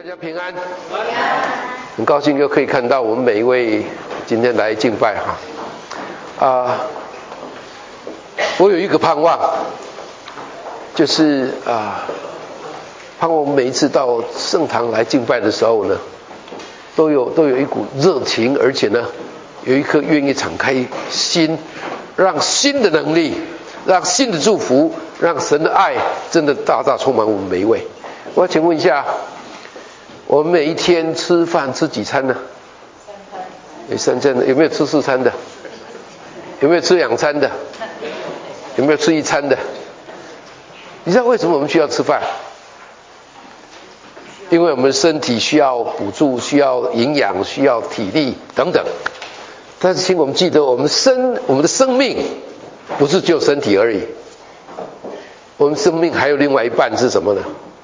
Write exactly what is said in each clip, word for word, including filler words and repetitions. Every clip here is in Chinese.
家平安，很高兴又可以看到我们每一位今天来敬拜哈。啊、呃，我有一个盼望，就是啊、呃，盼望我们每一次到圣堂来敬拜的时候呢，都有都有一股热情，而且呢，有一颗愿意敞开心，让新的能力，让新的祝福，让神的爱真的大大充满我们每一位。我要请问一下，我们每一天吃饭吃几餐呢？三餐。有三餐的，有没有吃四餐的？有没有吃两餐的？有没有吃一餐的？你知道为什么我们需要吃饭？因为我们身体需要补助，需要营养，需要体力等等。但是请我们记得，我们生我们的生命不是只有身体而已，我们生命还有另外一半是什么呢？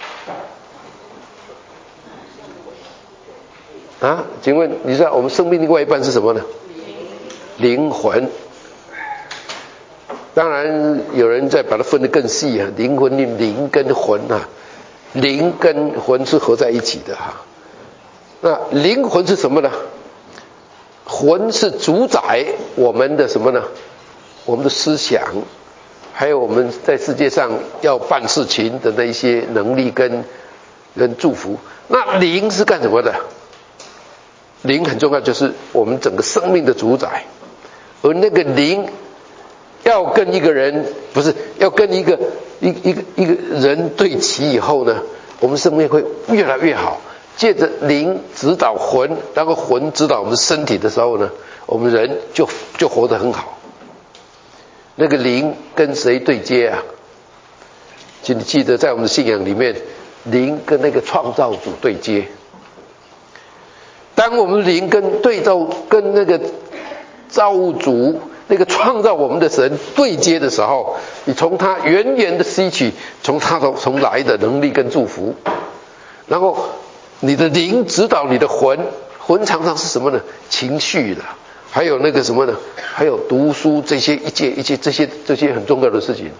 啊，请问你知道我们生命另外一半是什么呢？灵魂。当然有人在把它分得更细啊，灵魂、灵跟魂啊，灵跟魂是合在一起的哈。那灵魂是什么呢？魂是主宰我们的什么呢？我们的思想，还有我们在世界上要办事情的那一些能力跟跟祝福。那灵是干什么的？灵很重要，就是我们整个生命的主宰。而那个灵要跟一个人，不是要跟一个一一个一个人对齐以后呢，我们生命会越来越好。借着灵指导魂，然后魂指导我们身体的时候呢，我们人就就活得很好。那个灵跟谁对接啊？请你记得，在我们的信仰里面，灵跟那个创造主对接。当我们灵跟对照跟那个造物主那个创造我们的神对接的时候，你从他源源的吸取从他从来的能力跟祝福，然后你的灵指导你的魂，魂常常是什么呢？情绪的，还有那个什么呢？还有读书这些一切一切这些这些很重要的事情。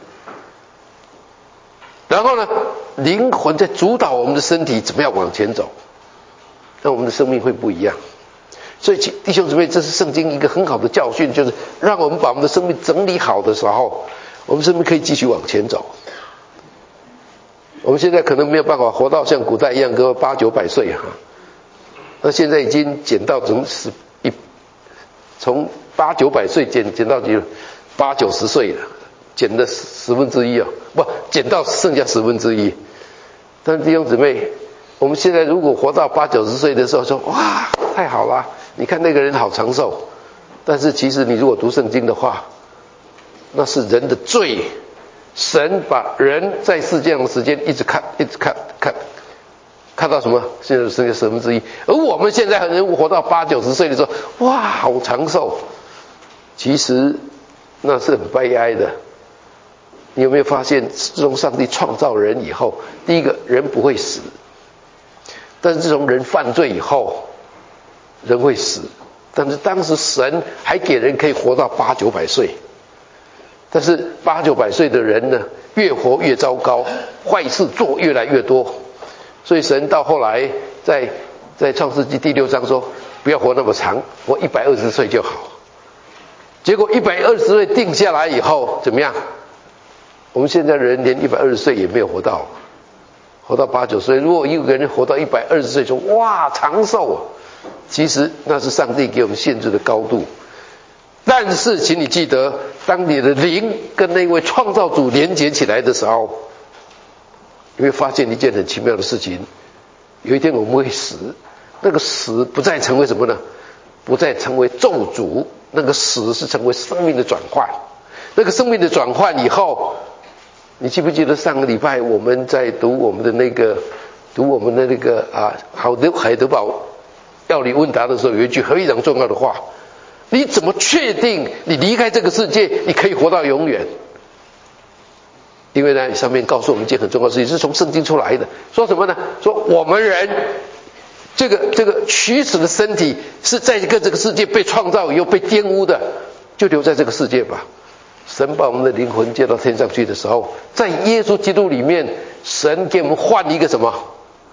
然后呢，灵魂在主导我们的身体怎么样往前走，那我们的生命会不一样。所以弟兄姊妹，这是圣经一个很好的教训，就是让我们把我们的生命整理好的时候，我们生命可以继续往前走。我们现在可能没有办法活到像古代一样个八九百岁哈，那现在已经减到从十一，从八九百岁减减到几八九十岁了，减了十分之一啊，不减到剩下十分之一。但是弟兄姊妹，我们现在如果活到八九十岁的时候说，哇，太好了，你看那个人好长寿。但是其实你如果读圣经的话，那是人的罪。神把人在世界上的时间一直看一直看看看到什么？现在剩下十分之一。而我们现在人活到八九十岁的时候，哇，好长寿。其实那是很悲哀的。你有没有发现，自从上帝创造人以后，第一个人不会死，但是自从人犯罪以后，人会死。但是当时神还给人可以活到八九百岁。但是八九百岁的人呢，越活越糟糕，坏事做越来越多。所以神到后来在在创世纪第六章说，不要活那么长，活一百二十岁就好。结果一百二十岁定下来以后怎么样？我们现在人连一百二十岁也没有活到，活到八九岁。如果一个人活到一百二十岁说哇长寿，其实那是上帝给我们限制的高度。但是请你记得，当你的灵跟那位创造主连结起来的时候，你会发现一件很奇妙的事情。有一天我们会死，那个死不再成为什么呢？不再成为咒诅，那个死是成为生命的转换。那个生命的转换以后，你记不记得上个礼拜我们在读我们的那个读我们的那个啊好的海德堡药理问答的时候，有一句非常重要的话，你怎么确定你离开这个世界你可以活到永远？因为呢上面告诉我们一件很重要的事情，是从圣经出来的。说什么呢？说我们人这个这个虚实的身体是在一个这个世界被创造以后被玷污的，就留在这个世界吧。神把我们的灵魂接到天上去的时候，在耶稣基督里面，神给我们换一个什么？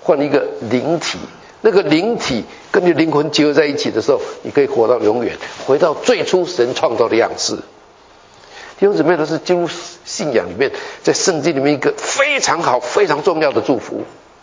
换一个灵体，那个灵体跟你灵魂结合在一起的时候，你可以活到永远，回到最初神创造的样式。弟兄姊妹，都是进入信仰里面，在圣经里面一个非常好、非常重要的祝福。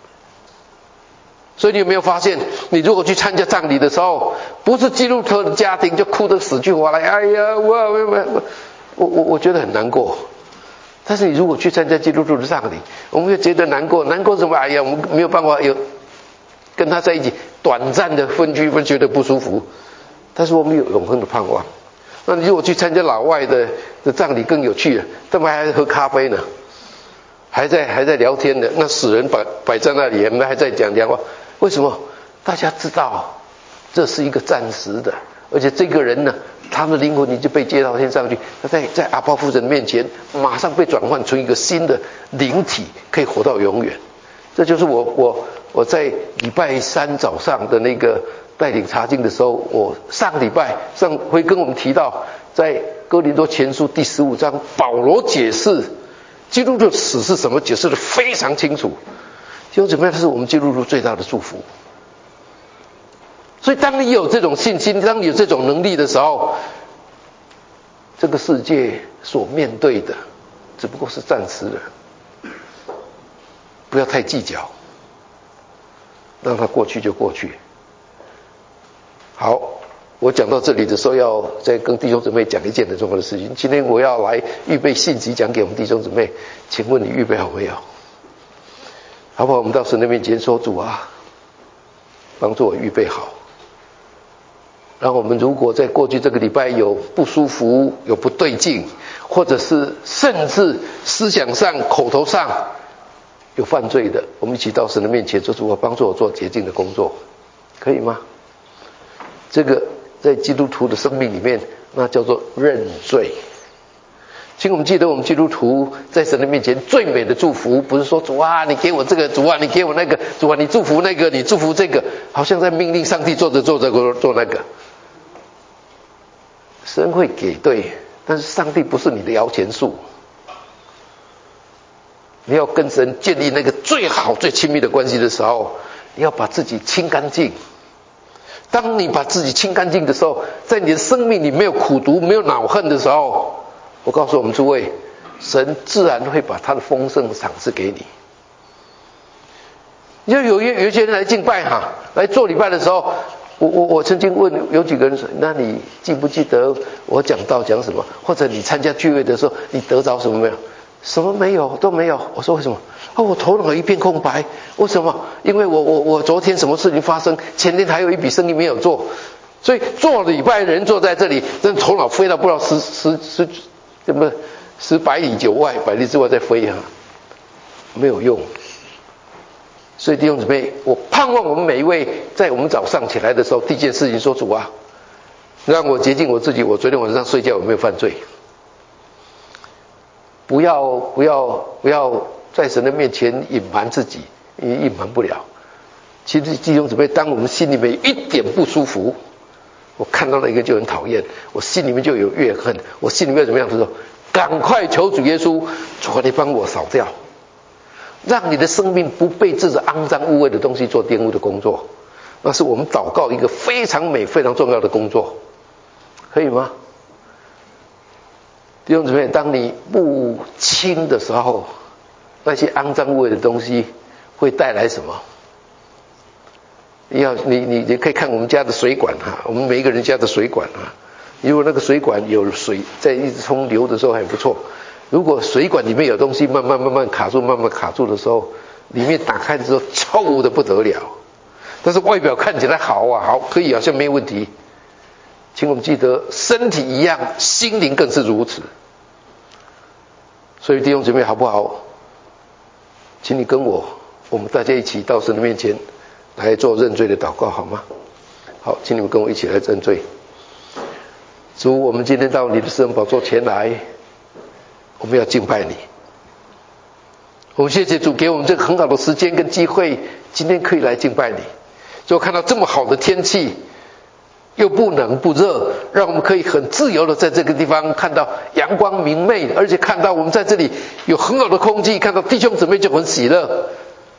所以你有没有发现，你如果去参加葬礼的时候，不是基督徒的家庭就哭得死去活来，哎呀，我我我我我我觉得很难过。但是你如果去参加基督徒的葬礼，我们会觉得难过，难过什么？哎呀，我们没有办法有跟他在一起短暂的分居，会觉得不舒服。但是我们有永恒的盼望。那你如果去参加老外的的葬礼更有趣了，他们还喝咖啡呢，还在还在聊天的，那死人摆摆在那里，我们还在讲讲话。为什么？大家知道这是一个暂时的，而且这个人呢，他的灵魂已经被接到天上去，他在在阿爸父神面前马上被转换成一个新的灵体，可以活到永远。这就是我我我在礼拜三早上的那个带领查经的时候，我上个礼拜上会跟我们提到，在哥林多前书第十五章，保罗解释基督的死是什么，解释得非常清楚。弟兄姊妹，这是我们基督徒最大的祝福。所以当你有这种信心，当你有这种能力的时候，这个世界所面对的只不过是暂时的，不要太计较，让它过去就过去。好，我讲到这里的时候，要再跟弟兄姊妹讲一件很重要的事情。今天我要来预备信息讲给我们弟兄姊妹，请问你预备好没有？好不好？我们到神的面前说，主啊，帮助我预备好。然后我们如果在过去这个礼拜有不舒服、有不对劲，或者是甚至思想上、口头上有犯罪的，我们一起到神的面前说，主啊，帮助我做洁净的工作，可以吗？这个在基督徒的生命里面，那叫做认罪。请我们记得，我们基督徒在神的面前最美的祝福，不是说主啊，你给我这个，主啊，你给我那个，主啊，你祝福那个，你祝福这个，好像在命令上帝做着做着做那个。神会给，对，但是上帝不是你的摇钱树。你要跟神建立那个最好最亲密的关系的时候，你要把自己清干净。当你把自己清干净的时候，在你的生命里没有苦毒、没有恼恨的时候，我告诉我们诸位，神自然会把他的丰盛赏赐给你。你就有一有一些人来敬拜哈，来做礼拜的时候，我我我曾经问有几个人说，那你记不记得我讲道讲什么？或者你参加聚会的时候，你得着什么没有？什么没有，都没有。我说为什么？啊，我头脑一片空白。为什么？因为我我我昨天什么事情发生？前天还有一笔生意没有做，所以做礼拜的人坐在这里，真的头脑飞到不知道十十十什么十百里九外，百里之外在飞啊，没有用。所以弟兄姊妹，我盼望我们每一位在我们早上起来的时候，第一件事情说，主啊，让我洁净我自己。我昨天晚上睡觉有没有犯罪？不要不要不要在神的面前隐瞒自己，因为隐瞒不了。其实弟兄姊妹，当我们心里面一点不舒服，我看到那个就很讨厌，我心里面就有怨恨，我心里面怎么样的时候，赶快求主耶稣，主啊，你帮我扫掉，让你的生命不被这种肮脏污秽的东西做玷污的工作。那是我们祷告一个非常美非常重要的工作，可以吗？弟兄姊妹，当你不清的时候，那些肮脏污秽的东西会带来什么？要你你你可以看我们家的水管哈，我们每一个人家的水管啊，如果那个水管有水在一直冲流的时候还不错，如果水管里面有东西慢慢慢慢卡住慢慢卡住的时候，里面打开的时候臭的不得了，但是外表看起来好啊，好可以好像没问题。请我们记得，身体一样，心灵更是如此。所以弟兄姊妹，好不好？请你跟我，我们大家一起到神的面前来做认罪的祷告，好吗？好，请你们跟我一起来认罪。主，我们今天到你的施恩宝座前来，我们要敬拜你。我们谢谢主给我们这个很好的时间跟机会，今天可以来敬拜你。就看到这么好的天气，又不冷不热，让我们可以很自由的在这个地方看到阳光明媚，而且看到我们在这里有很好的空气，看到弟兄姊妹就很喜乐。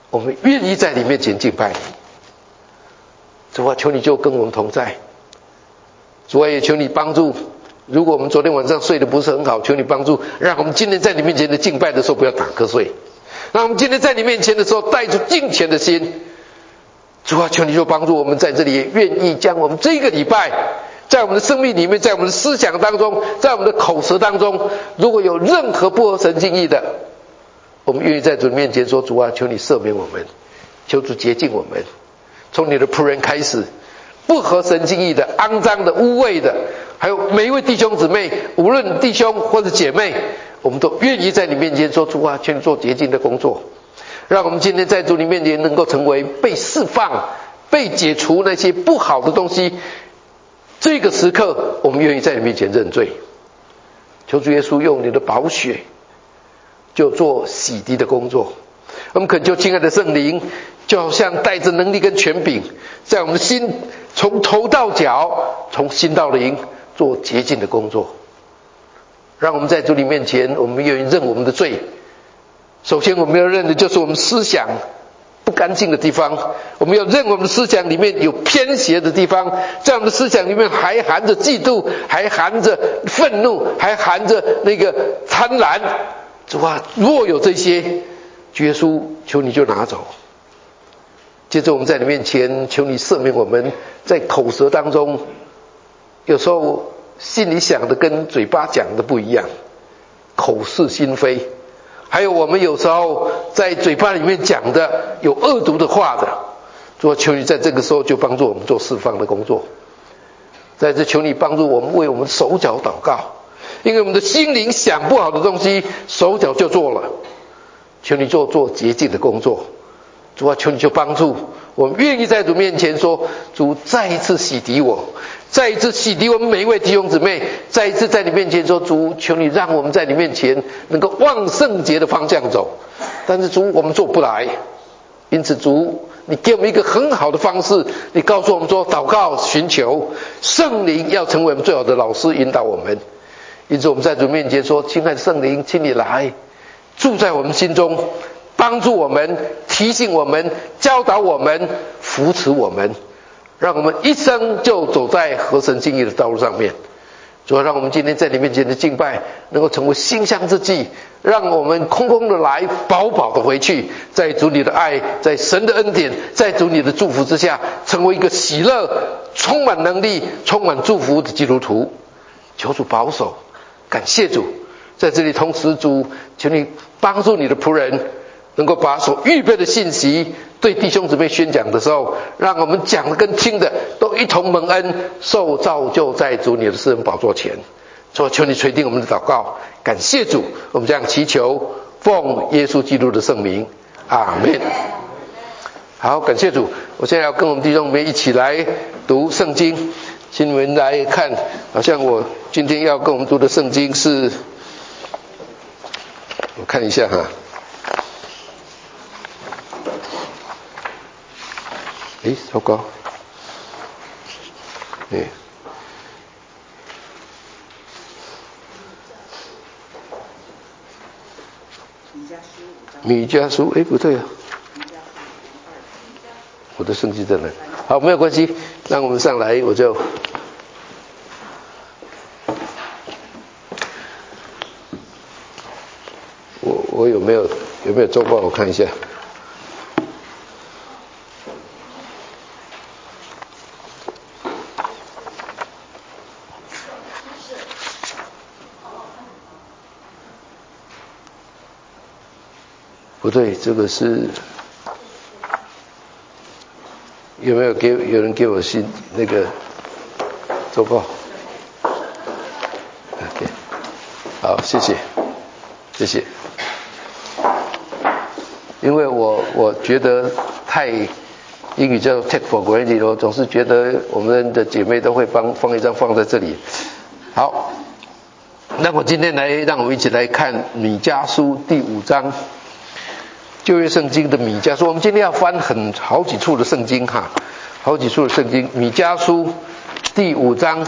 我们愿意在你面前敬拜你。主啊，求你就跟我们同在。主啊，也求你帮助，如果我们昨天晚上睡得不是很好，求你帮助，让我们今天在你面前的敬拜的时候不要打瞌睡，让我们今天在你面前的时候带着敬虔的心。主啊，求你就帮助我们在这里，也愿意将我们这个礼拜在我们的生命里面，在我们的思想当中，在我们的口舌当中，如果有任何不合神心意的，我们愿意在主面前说，主啊，求你赦免我们，求主洁净我们，从你的仆人开始，不合神心意的、肮脏的、污秽的，还有每一位弟兄姊妹，无论弟兄或者姐妹，我们都愿意在你面前说，主啊，求你做洁净的工作，让我们今天在主你面前能够成为被释放、被解除那些不好的东西。这个时刻，我们愿意在你面前认罪，求主耶稣用你的宝血就做洗涤的工作。我们恳求亲爱的圣灵，就好像带着能力跟权柄，在我们的心从头到脚，从心到灵做洁净的工作。让我们在主你面前，我们愿意认我们的罪。首先我们要认的就是我们思想不干净的地方，我们要认我们的思想里面有偏邪的地方，在我们的思想里面还含着嫉妒，还含着愤怒，还含着那个贪婪。主啊，若有这些，耶稣求你就拿走。接着我们在你面前求你赦免我们在口舌当中，有时候心里想的跟嘴巴讲的不一样，口是心非。还有我们有时候在嘴巴里面讲的有恶毒的话的，主啊，求你在这个时候就帮助我们做释放的工作。在这求你帮助我们为我们手脚祷告，因为我们的心灵想不好的东西，手脚就做了。求你做做洁净的工作。主啊，求你就帮助我们，愿意在主面前说，主再一次洗涤我，再一次洗涤我们每一位弟兄姊妹，再一次在你面前说，主，求你让我们在你面前能够往圣洁的方向走。但是主，我们做不来，因此主，你给我们一个很好的方式，你告诉我们说，祷告寻求圣灵要成为我们最好的老师，引导我们。因此我们在主面前说，亲爱的圣灵，请你来住在我们心中，帮助我们，提醒我们，教导我们，扶持我们，让我们一生就走在合神心意的道路上面。主要让我们今天在你面前的敬拜能够成为馨香之祭，让我们空空的来，饱饱的回去，在主你的爱，在神的恩典，在主你的祝福之下，成为一个喜乐、充满能力、充满祝福的基督徒。求主保守，感谢主。在这里同时，主求你帮助你的仆人，能够把所预备的信息对弟兄姊妹宣讲的时候，让我们讲的跟听的都一同蒙恩，受造就在主你的施恩宝座前。主，求你垂听我们的祷告，感谢主，我们这样祈求，奉耶稣基督的圣名，阿们。好，感谢主。我现在要跟我们弟兄们一起来读圣经，请你们来看，好像我今天要跟我们读的圣经是，我看一下哈。诶，糟糕！诶，米迦书，诶，不对啊，我的圣经在哪？好，没有关系，让我们上来，我就我我有没有有没有周报？我看一下。不对，这个是有没有给有人给我信那个周报 ？OK， 好，谢谢，谢谢。因为我我觉得太英语叫 take for granted， 我总是觉得我们的姐妹都会帮放一张放在这里。好，那我今天来让我们一起来看米迦书第五章。旧约圣经的米迦书，我们今天要翻很好几处的圣经哈，好几处的圣经。米迦书第五章，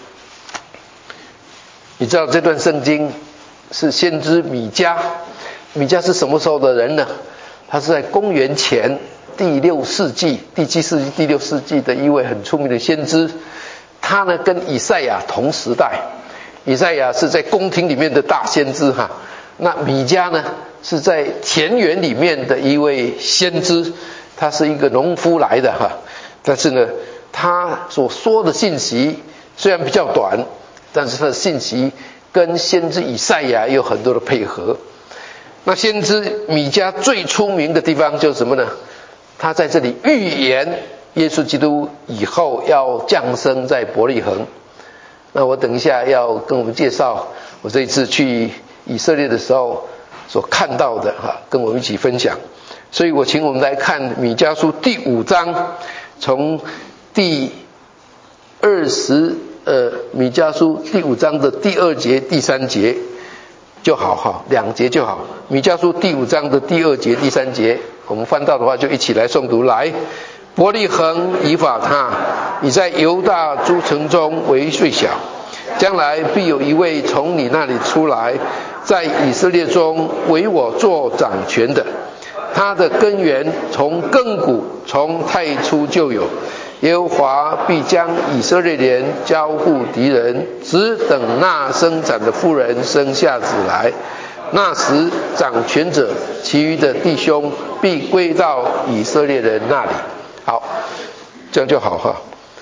你知道这段圣经是先知米迦米迦是什么时候的人呢？他是在公元前第六世纪、第七世纪、第六世纪的一位很出名的先知。他呢跟以赛亚同时代，以赛亚是在宫廷里面的大先知哈，那米迦呢是在田园里面的一位先知，他是一个农夫来的哈，但是呢他所说的信息虽然比较短，但是他的信息跟先知以赛亚有很多的配合。那先知米迦最出名的地方就是什么呢？他在这里预言耶稣基督以后要降生在伯利恒。那我等一下要跟我们介绍我这一次去以色列的时候所看到的哈，跟我们一起分享。所以我请我们来看米迦书第五章，从第二十呃米迦书第五章的第二节、第三节就好哈，两节就好。米迦书第五章的第二节、第三节，我们翻到的话就一起来诵读来。伯利恒以法他，你在犹大诸城中为最小，将来必有一位从你那里出来，在以色列中为我做掌权的。他的根源从亘古，从太初就有。耶和华必将以色列人交付敌人，只等那生产的妇人生下子来。那时掌权者其余的弟兄必归到以色列人那里。好，这样就好哈。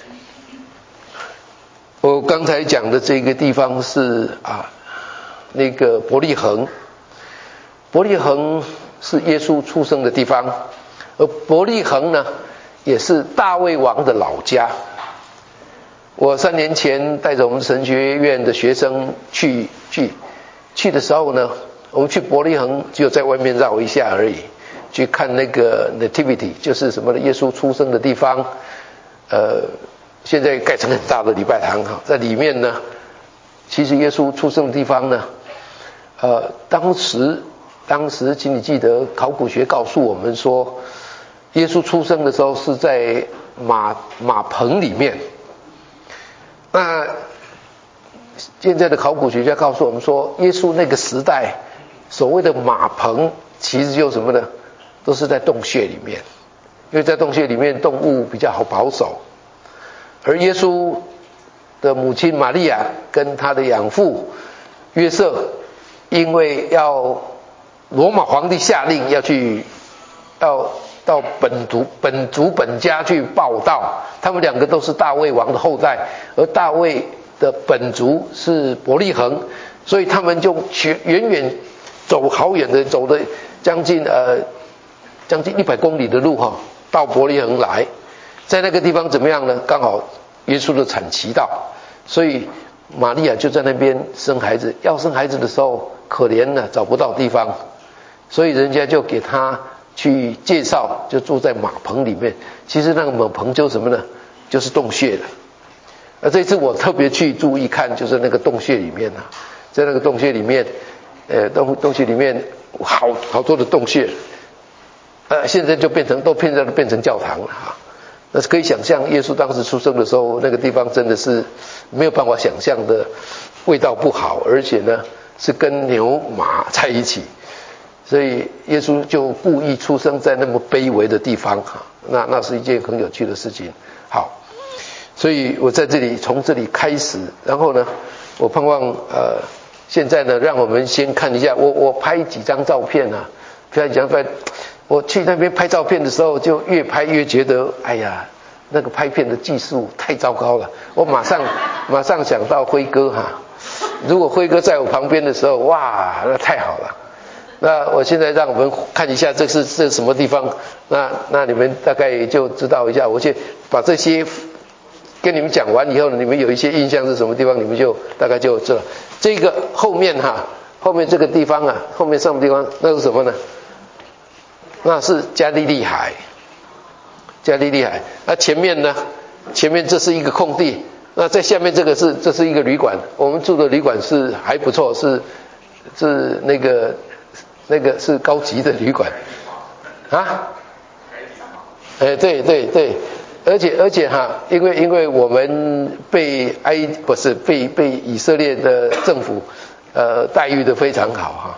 我刚才讲的这个地方是啊，那个伯利恒。伯利恒是耶稣出生的地方，而伯利恒呢，也是大卫王的老家。我三年前带着我们神学院的学生去去去的时候呢，我们去伯利恒只有在外面绕一下而已。去看那个 nativity， 就是什么呢？耶稣出生的地方，呃，现在盖成很大的礼拜堂哈，在里面呢，其实耶稣出生的地方呢，呃，当时当时，请你记得，考古学告诉我们说，耶稣出生的时候是在马马棚里面。那现在的考古学家告诉我们说，耶稣那个时代所谓的马棚，其实就是什么呢？都是在洞穴里面，因为在洞穴里面动物比较好保守。而耶稣的母亲玛利亚跟他的养父约瑟，因为要罗马皇帝下令要去要到本族本族本家去报道，他们两个都是大卫王的后代，而大卫的本族是伯利恒，所以他们就去远远走好远的，走的将近呃将近一百公里的路哈，到伯利恒来。在那个地方怎么样呢？刚好耶稣的产期到，所以玛利亚就在那边生孩子。要生孩子的时候，可怜了，找不到地方，所以人家就给他去介绍，就住在马棚里面。其实那个马棚就是什么呢？就是洞穴了。而这次我特别去注意看，就是那个洞穴里面啊，在那个洞穴里面，呃，洞洞穴里面好好多的洞穴。呃，现在就变成都变成变成教堂了哈。那是可以想象，耶稣当时出生的时候，那个地方真的是没有办法想象的，味道不好，而且呢是跟牛马在一起，所以耶稣就故意出生在那么卑微的地方哈。那那是一件很有趣的事情。好，所以我在这里从这里开始，然后呢，我盼望呃现在呢，让我们先看一下，我我拍几张照片啊，拍几张照片。我去那边拍照片的时候，就越拍越觉得，哎呀，那个拍片的技术太糟糕了。我马上马上想到辉哥哈，如果辉哥在我旁边的时候，哇，那太好了。那我现在让我们看一下这是这是什么地方，那那你们大概就知道一下。我先把这些跟你们讲完以后呢，你们有一些印象是什么地方，你们就大概就知道。这个后面哈，后面这个地方啊，后面什么地方，那是什么呢？那是加利利海，加利利海。那前面呢？前面这是一个空地。那在下面这个是这是一个旅馆。我们住的旅馆是还不错，是是那个那个是高级的旅馆啊。哎，对对对，而且而且哈，因为因为我们被埃不是被被以色列的政府呃待遇的非常好哈。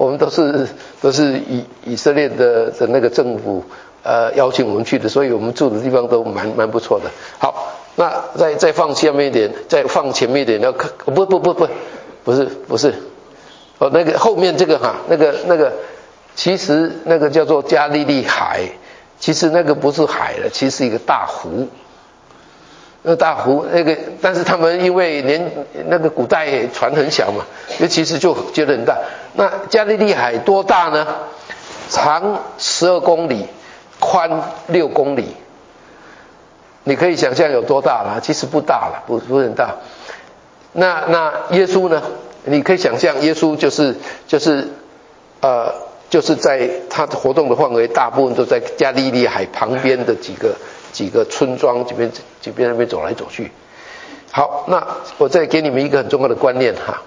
我们都是都是以以色列的的那个政府呃邀请我们去的，所以我们住的地方都蛮蛮不错的。好，那再再放下面一点，再放前面一点，要看不不不不不是不是哦，那个后面这个哈，那个那个其实那个叫做加利利海，其实那个不是海了，其实是一个大湖。那大湖那个，但是他们因为连那个古代船很小嘛，那其实就觉得很大。那加利利海多大呢？长十二公里，宽六公里。你可以想象有多大了？其实不大了，不不是很大。那那耶稣呢？你可以想象，耶稣就是就是呃就是在他的活动的范围，大部分都在加利利海旁边的几个。几个村庄这边这边那边走来走去。好，那我再给你们一个很重要的观念哈。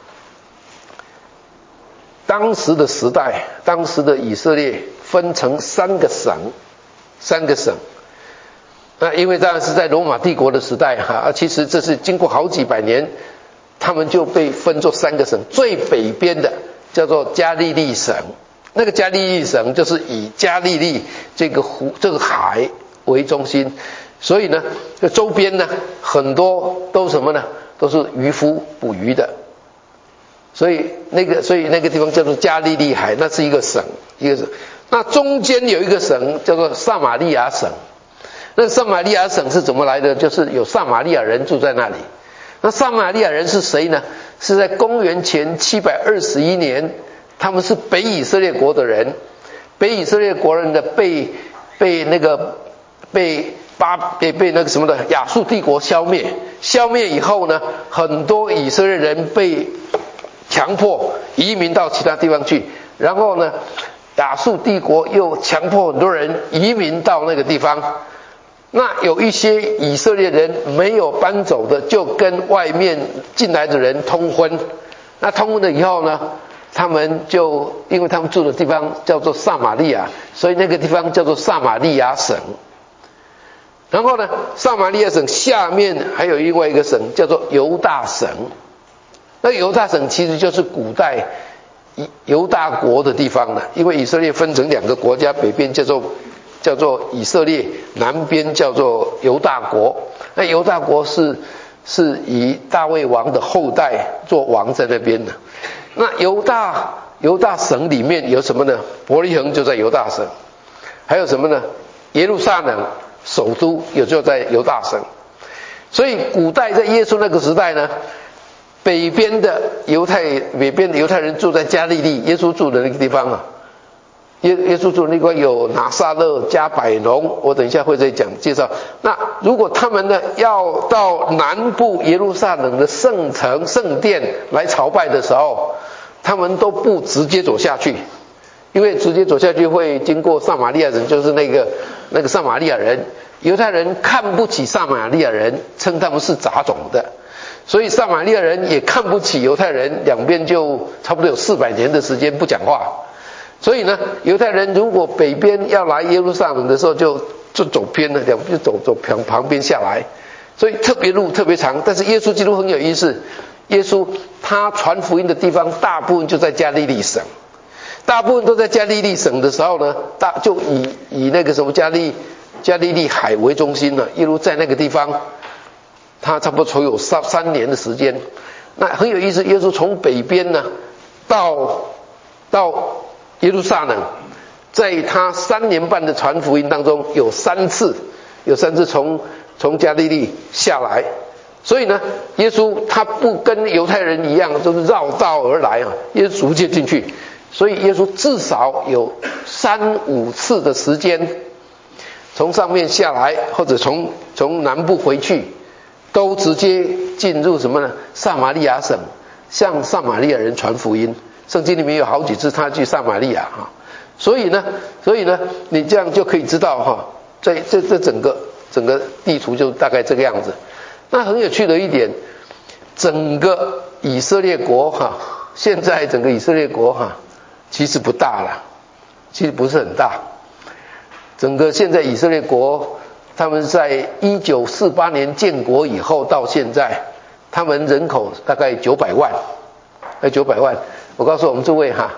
当时的时代，当时的以色列分成三个省，三个省。那因为当然是在罗马帝国的时代哈，其实这是经过好几百年，他们就被分作三个省。最北边的叫做加利利省，那个加利利省就是以加利利这个湖这个海为中心，所以呢，这周边呢很多都什么呢？都是渔夫捕鱼的，所以那个所以那个地方叫做加利利海，那是一个省，一个省。那中间有一个省叫做撒玛利亚省，那撒玛利亚省是怎么来的？就是有撒玛利亚人住在那里。那撒玛利亚人是谁呢？是在公元前七百二十一年，他们是北以色列国的人，北以色列国人的被被那个。被巴被被那个什么的亚述帝国消灭，消灭以后呢，很多以色列人被强迫移民到其他地方去，然后呢，亚述帝国又强迫很多人移民到那个地方。那有一些以色列人没有搬走的，就跟外面进来的人通婚。那通婚了以后呢，他们就因为他们住的地方叫做撒玛利亚，所以那个地方叫做撒玛利亚省。然后呢，撒玛利亚省下面还有另外一个省叫做犹大省。那犹大省其实就是古代犹大国的地方了，因为以色列分成两个国家，北边叫做叫做以色列，南边叫做犹大国。那犹大国是是以大卫王的后代做王在那边的。那犹大犹大省里面有什么呢？伯利恒就在犹大省，还有什么呢？耶路撒冷首都也就在犹大省。所以古代在耶稣那个时代呢，北边的犹太北边的犹太人住在加利利，耶稣住的那个地方啊，耶耶稣住的那块有拿撒勒、加百农，我等一下会再讲介绍。那如果他们呢要到南部耶路撒冷的圣城圣殿来朝拜的时候，他们都不直接走下去，因为直接走下去会经过撒玛利亚人，就是那个那个撒玛利亚人，犹太人看不起撒玛利亚人，称他们是杂种的，所以撒玛利亚人也看不起犹太人，两边就差不多有四百年的时间不讲话。所以呢，犹太人如果北边要来耶路撒冷的时候就，就就走偏了，两边就走走旁旁边下来，所以特别路特别长。但是耶稣基督很有意思，耶稣他传福音的地方大部分就在加利利省，大部分都在加利利省的时候呢，大就以以那个什么加利加利利海为中心了，一路在那个地方，他差不多有三三年的时间。那很有意思，耶稣从北边呢到到耶路撒冷，在他三年半的传福音当中，有三次有三次从从加利利下来。所以呢，耶稣他不跟犹太人一样都是绕道而来啊，耶稣直接进去。所以耶稣至少有三五次的时间，从上面下来或者从从南部回去，都直接进入什么呢？撒玛利亚省，向撒玛利亚人传福音。圣经里面有好几次他去撒玛利亚哈，所以呢，所以呢，你这样就可以知道哈，这这这整个整个地图就大概这个样子。那很有趣的一点，整个以色列国哈，现在整个以色列国哈，其实不大了，其实不是很大。整个现在以色列国，他们在一九四八年建国以后到现在，他们人口大概九百万，呃九百万。我告诉我们诸位哈，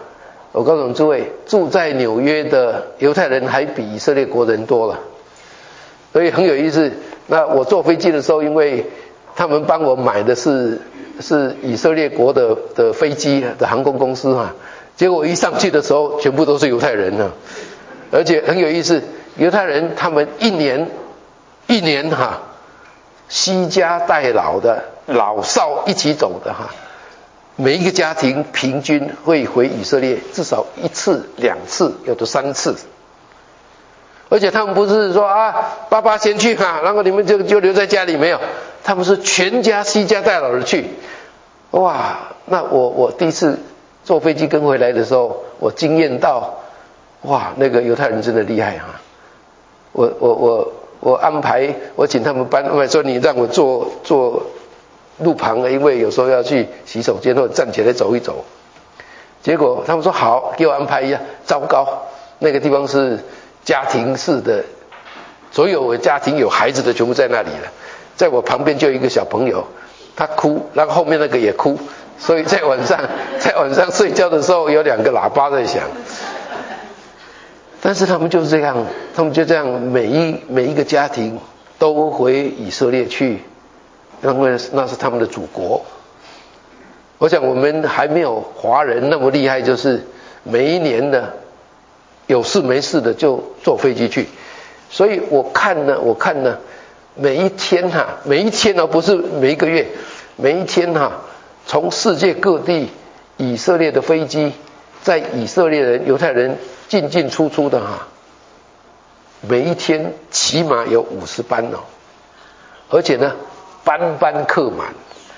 我告诉诸位，住在纽约的犹太人还比以色列国人多了，所以很有意思。那我坐飞机的时候，因为他们帮我买的是是以色列国的的飞机的航空公司嘛，结果一上去的时候，全部都是犹太人啊，而且很有意思，犹太人他们一年一年哈，惜家带老的老少一起走的哈。每一个家庭平均会回以色列至少一次、两次，有的三次。而且他们不是说啊，爸爸先去哈，然后你们就就留在家里，没有，他们是全家惜家带老的去。哇，那我我第一次坐飞机跟回来的时候，我惊艳到，哇，那个犹太人真的厉害哈！我我我我安排，我请他们班安排说，你让我坐坐路旁，因为有时候要去洗手间或者站起来走一走。结果他们说好，给我安排一下。糟糕，那个地方是家庭式的，所有家庭有孩子的全部在那里了。在我旁边就有一个小朋友，他哭，然后后面那个也哭，所以在晚上在晚上睡觉的时候有两个喇叭在响。但是他们就是这样，他们就这样，每一每一个家庭都回以色列去。因为那是他们的祖国。我想我们还没有华人那么厉害，就是每一年呢有事没事的就坐飞机去。所以我看呢，我看呢，每一天哈、啊，每一天呢、哦、不是每一个月，每一天哈、啊，从世界各地以色列的飞机，在以色列人犹太人进进出出的哈、啊，每一天起码有五十班哦，而且呢。班班客满。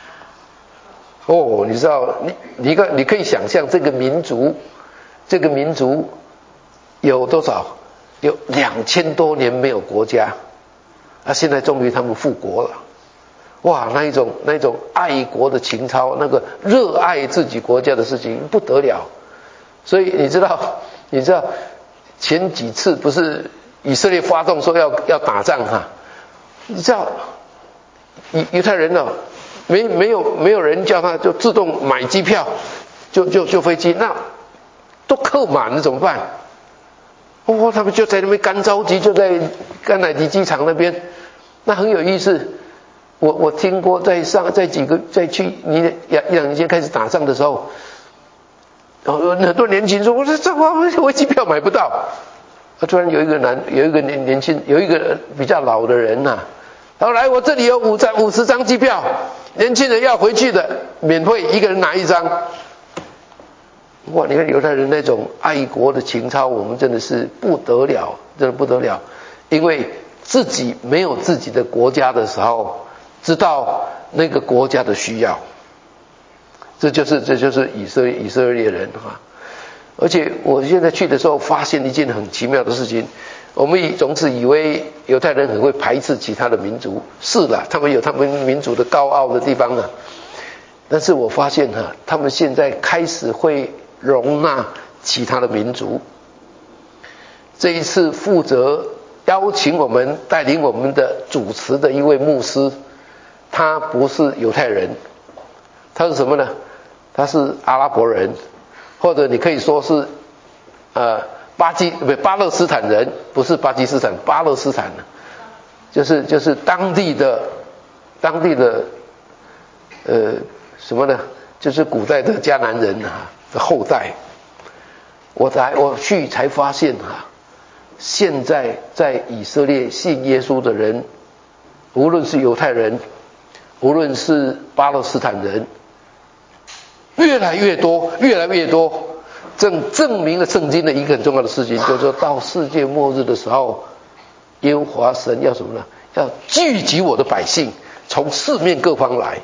哦，你知道，你你个你可以想象这个民族，这个民族有多少？有两千多年没有国家，啊，现在终于他们复国了。哇，那一种那一种爱国的情操，那个热爱自己国家的事情不得了。所以你知道，你知道前几次不是以色列发动说要要打仗哈、啊？你知道？犹犹太人哦，没没有没有人叫他就自动买机票，就就就飞机，那都客满了怎么办？哦，他们就在那边干着急，就在甘乃迪机场那边，那很有意思。我我听过在上在几个在去你一两年前开始打仗的时候，很多年轻人说，我说这我飞机票买不到。突然有一个男有一个年年轻有一个比较老的人呐、啊。然后来，我这里有五张五十张机票，年轻人要回去的，免费，一个人拿一张。哇，你看犹太人那种爱国的情操，我们真的是不得了，真的不得了。因为自己没有自己的国家的时候，知道那个国家的需要，这就是这就是以色列以色列人哈。而且我现在去的时候，发现一件很奇妙的事情。我们总是以为犹太人很会排斥其他的民族，是的，他们有他们民族的高傲的地方啊。但是我发现哈、啊，他们现在开始会容纳其他的民族。这一次负责邀请我们、带领我们的主持的一位牧师，他不是犹太人，他是什么呢？他是阿拉伯人，或者你可以说是呃。巴基不巴勒斯坦人，不是巴基斯坦，巴勒斯坦，就是就是当地的当地的呃什么呢？就是古代的迦南人啊的后代。我才我去才发现啊，现在在以色列信耶稣的人，无论是犹太人，无论是巴勒斯坦人，越来越多，越来越多。正证明了圣经的一个很重要的事情，就是说到世界末日的时候，耶和华神要什么呢？要聚集我的百姓，从四面各方来。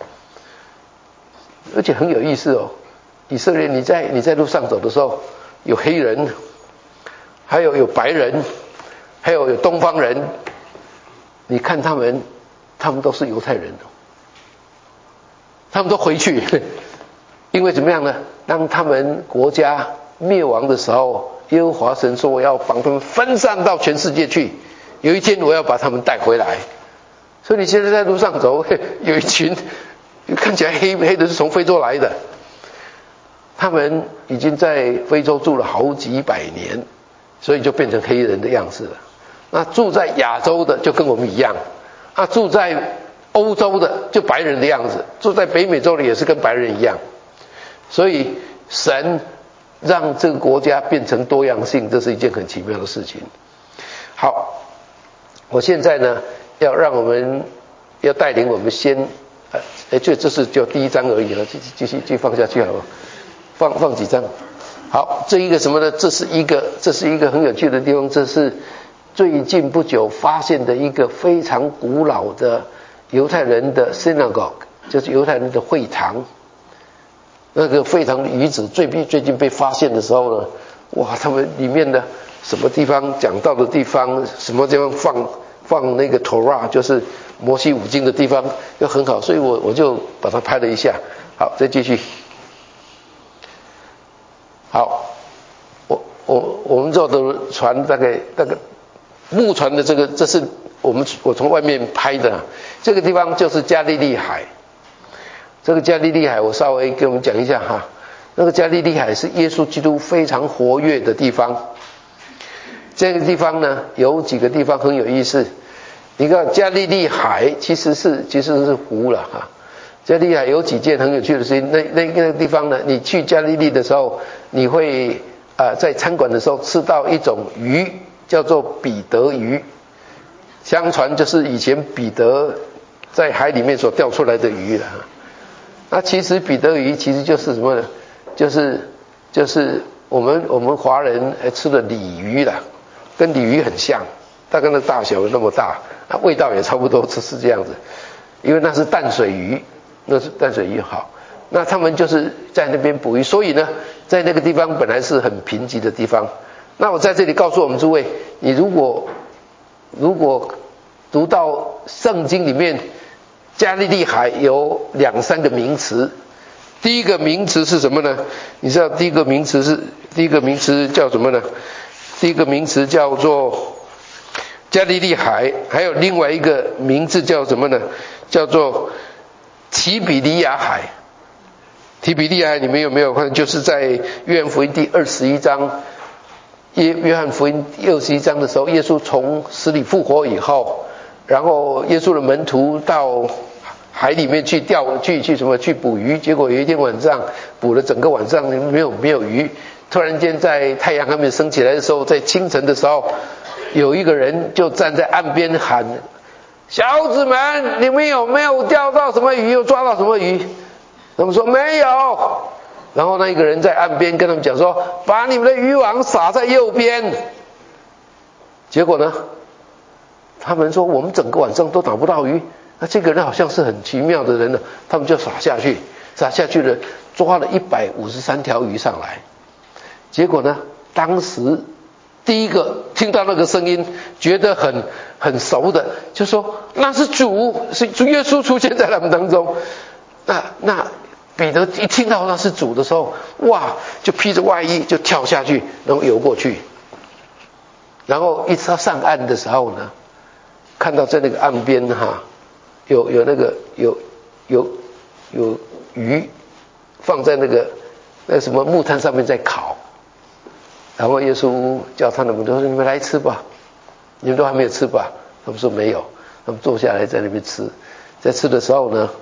而且很有意思哦，以色列你在你在路上走的时候，有黑人，还有有白人，还有有东方人，你看他们，他们都是犹太人，他们都回去。因为怎么样呢？当他们国家灭亡的时候，耶和华神说我要把他们分散到全世界去，有一天我要把他们带回来。所以你现在在路上走，有一群看起来黑黑的是从非洲来的， 他们已经在非洲住了好几百年，所以就变成黑人的样子了。那住在亚洲的就跟我们一样，啊，住在欧洲的就白人的样子，住在北美洲的也是跟白人一样。所以神让这个国家变成多样性，这是一件很奇妙的事情。好，我现在呢要让我们要带领我们先，呃，哎，这这是就第一章而已了，继继续继续放下去好了，放放几章。好，这一个什么呢？这是一个这是一个很有趣的地方，这是最近不久发现的一个非常古老的犹太人的 synagogue， 就是犹太人的会堂。那个非常遗址最最近被发现的时候呢，哇，他们里面的什么地方讲到的地方，什么地方放放那个 Torah， 就是摩西五经的地方，又很好，所以我我就把它拍了一下。好，再继续。好，我我我们坐的船大概大概木船的这个，这是我们我从外面拍的，这个地方就是加利利海。这个加利利海我稍微给我们讲一下哈，那个加利利海是耶稣基督非常活跃的地方。这个地方呢有几个地方很有意思，你看加利利海其实是其实是湖了哈。加利利海有几件很有趣的事情，那那那个地方呢，你去加利利的时候，你会呃在餐馆的时候吃到一种鱼，叫做彼得鱼，相传就是以前彼得在海里面所钓出来的鱼了哈。那其实彼得鱼其实就是什么呢？就是就是我们我们华人吃的鲤鱼啦，跟鲤鱼很像，大概那大小有那么大，啊，味道也差不多，是这样子。因为那是淡水鱼，那是淡水鱼好。那他们就是在那边捕鱼，所以呢，在那个地方本来是很贫瘠的地方。那我在这里告诉我们诸位，你如果如果读到圣经里面，加利利海有两三个名词。第一个名词是什么呢？你知道第一个名词是第一个名词叫什么呢？第一个名词叫做加利利海，还有另外一个名字叫什么呢？叫做提比利亚海。提比利亚海你们有没有看？就是在约翰福音第二十一章，约约翰福音第二十一章的时候，耶稣从死里复活以后，然后耶稣的门徒到海里面去钓去去什么去捕鱼，结果有一天晚上捕了整个晚上没有没有鱼，突然间在太阳还没有升起来的时候，在清晨的时候，有一个人就站在岸边喊：小子们，你们有没有钓到什么鱼？有抓到什么鱼？他们说没有。然后那一个人在岸边跟他们讲说：把你们的渔网撒在右边。结果呢，他们说我们整个晚上都打不到鱼。那这个人好像是很奇妙的人呢，他们就撒下去，撒下去了，抓了一百五十三条鱼上来。结果呢，当时第一个听到那个声音，觉得很很熟的，就说那是主，是主耶稣出现在他们当中。那那彼得一听到那是主的时候，哇，就披着外衣就跳下去，然后游过去。然后一直到上岸的时候呢，看到在那个岸边哈。有有那个有有有鱼放在那个那个什么木炭上面在烤，然后耶稣叫他们说：你们来吃吧，你们都还没有吃吧？他们说没有，他们坐下来在那边吃，在吃的时候呢，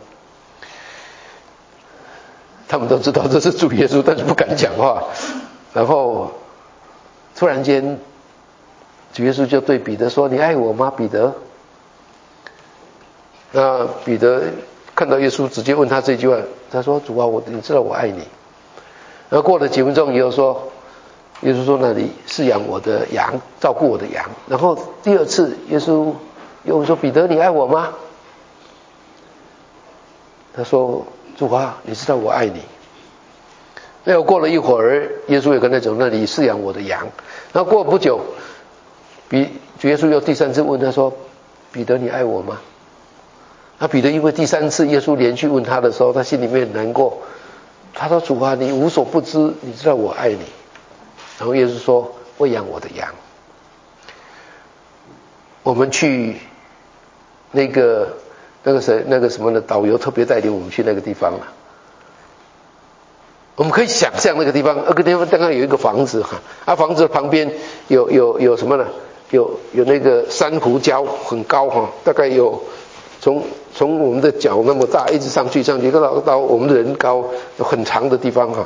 他们都知道这是主耶稣，但是不敢讲话。然后突然间，主耶稣就对彼得说：你爱我吗，彼得？那彼得看到耶稣直接问他这句话，他说：主啊，我你知道我爱你。然后过了几分钟以后说，耶稣说：那你饲养我的羊，照顾我的羊。然后第二次耶稣又说：彼得，你爱我吗？他说：主啊，你知道我爱你。没有过了一会儿，耶稣也跟他讲：那你饲养我的羊。然后过了不久，比主耶稣又第三次问他说：彼得，你爱我吗？那彼得因为第三次耶稣连续问他的时候，他心里面很难过。他说：主啊，你无所不知，你知道我爱你。然后耶稣说：喂养我的羊。我们去那个那个谁那个什么的导游特别带领我们去那个地方了。 我们可以想象那个地方，那个地方刚刚有一个房子哈，啊，房子的旁边有有有什么呢？有有那个珊瑚礁，很高哈，大概有从从我们的脚那么大一直上去上去，到到我们的人高，有很长的地方哈。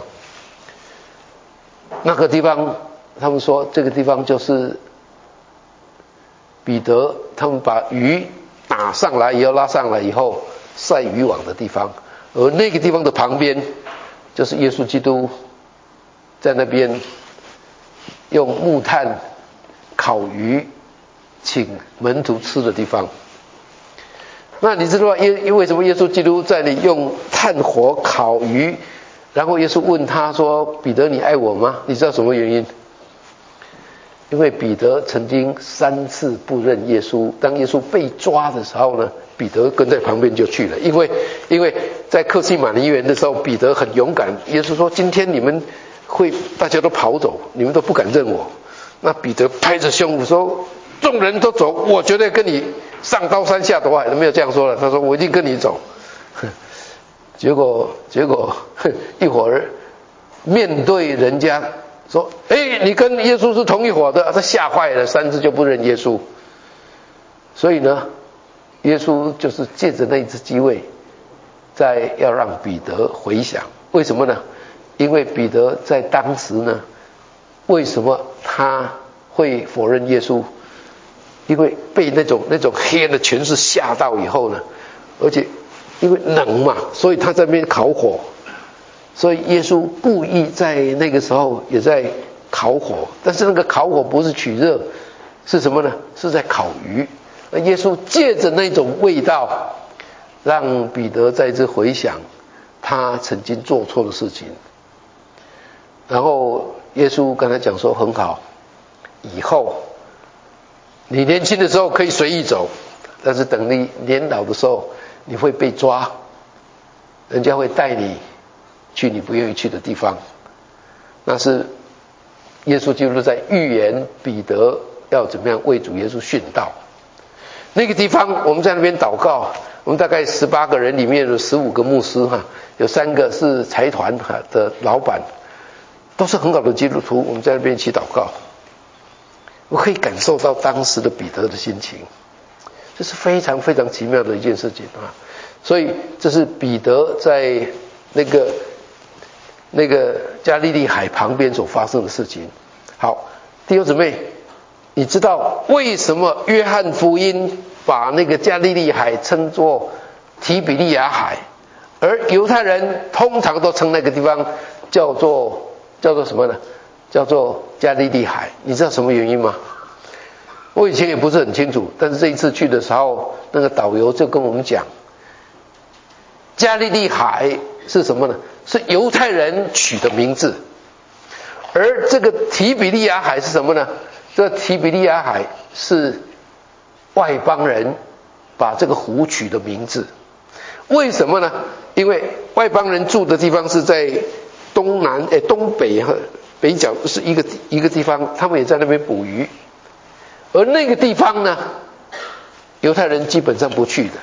那个地方，他们说这个地方就是彼得他们把鱼打上来以后拉上来以后晒渔网的地方，而那个地方的旁边就是耶稣基督在那边用木炭烤鱼请门徒吃的地方。那你知道耶为什么耶稣基督在那里用炭火烤鱼，然后耶稣问他说，彼得你爱我吗？你知道什么原因？因为彼得曾经三次不认耶稣，当耶稣被抓的时候呢，彼得跟在旁边就去了。因为因为在客西马尼园的时候，彼得很勇敢，耶稣说今天你们会大家都跑走，你们都不敢认我。那彼得拍着胸脯说，众人都走，我绝对跟你上刀山下火海。都没有这样说了，他说我一定跟你走。结果结果一会儿面对人家说，哎，你跟耶稣是同一伙的，他吓坏了，三次就不认耶稣。所以呢，耶稣就是借着那一次机会，再要让彼得回想，为什么呢？因为彼得在当时呢，为什么他会否认耶稣？因为被那种那种黑暗的权势吓到以后呢，而且因为冷嘛，所以他在那边烤火。所以耶稣故意在那个时候也在烤火，但是那个烤火不是取热，是什么呢？是在烤鱼。那耶稣借着那种味道，让彼得再次回想他曾经做错的事情。然后耶稣跟他讲说，很好，以后你年轻的时候可以随意走，但是等你年老的时候，你会被抓，人家会带你去你不愿意去的地方。那是耶稣基督在预言彼得要怎么样为主耶稣殉道。那个地方我们在那边祷告，我们大概十八个人里面有十五个牧师哈，有三个是财团的老板，都是很好的基督徒，我们在那边一起祷告。我可以感受到当时的彼得的心情，这是非常非常奇妙的一件事情啊！所以这是彼得在那个那个加利利海旁边所发生的事情。好，弟兄姊妹，你知道为什么约翰福音把那个加利利海称作提比利亚海，而犹太人通常都称那个地方叫做叫做什么呢？叫做加利利海。你知道什么原因吗？我以前也不是很清楚，但是这一次去的时候，那个导游就跟我们讲，加利利海是什么呢？是犹太人取的名字。而这个提比利亚海是什么呢？这个提比利亚海是外邦人把这个湖取的名字。为什么呢？因为外邦人住的地方是在东南诶东北和北角是一个一个地方，他们也在那边捕鱼。而那个地方呢，犹太人基本上不去的。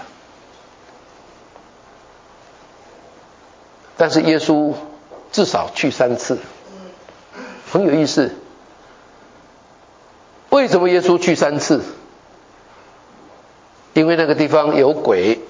但是耶稣至少去三次，很有意思。为什么耶稣去三次？因为那个地方有鬼。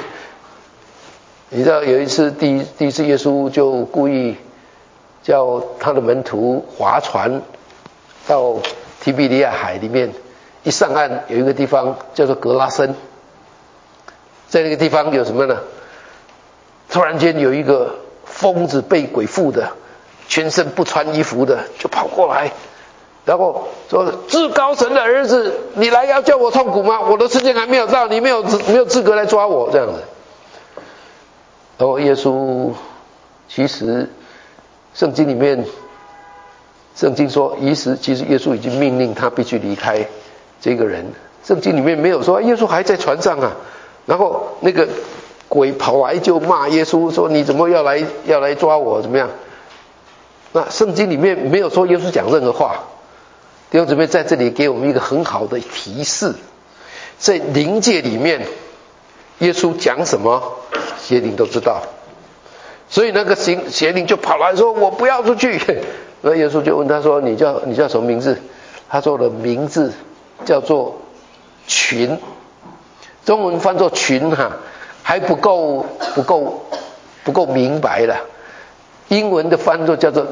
你知道有一次第一第一次耶稣就故意叫他的门徒划船到提比利亚海里面，一上岸有一个地方叫做格拉森，在那个地方有什么呢？突然间有一个疯子被鬼附的，全身不穿衣服的就跑过来，然后说：至高神的儿子，你来要叫我痛苦吗？我的时间还没有到，你没有没有资格来抓我，这样子。然后耶稣其实圣经里面圣经说，其实其实耶稣已经命令他必须离开这个人。圣经里面没有说耶稣还在船上啊，然后那个鬼跑来就骂耶稣说：你怎么要来要来抓我，怎么样？那圣经里面没有说耶稣讲任何话。弟兄姊妹，在这里给我们一个很好的提示，在灵界里面耶稣讲什么邪灵都知道， 所以那个邪邪灵就跑来说：“我不要出去。”那耶稣就问他说：“你叫你叫什么名字？”他说的名字叫做群，中文翻作群哈，还不够不够不够明白了。英文的翻作叫做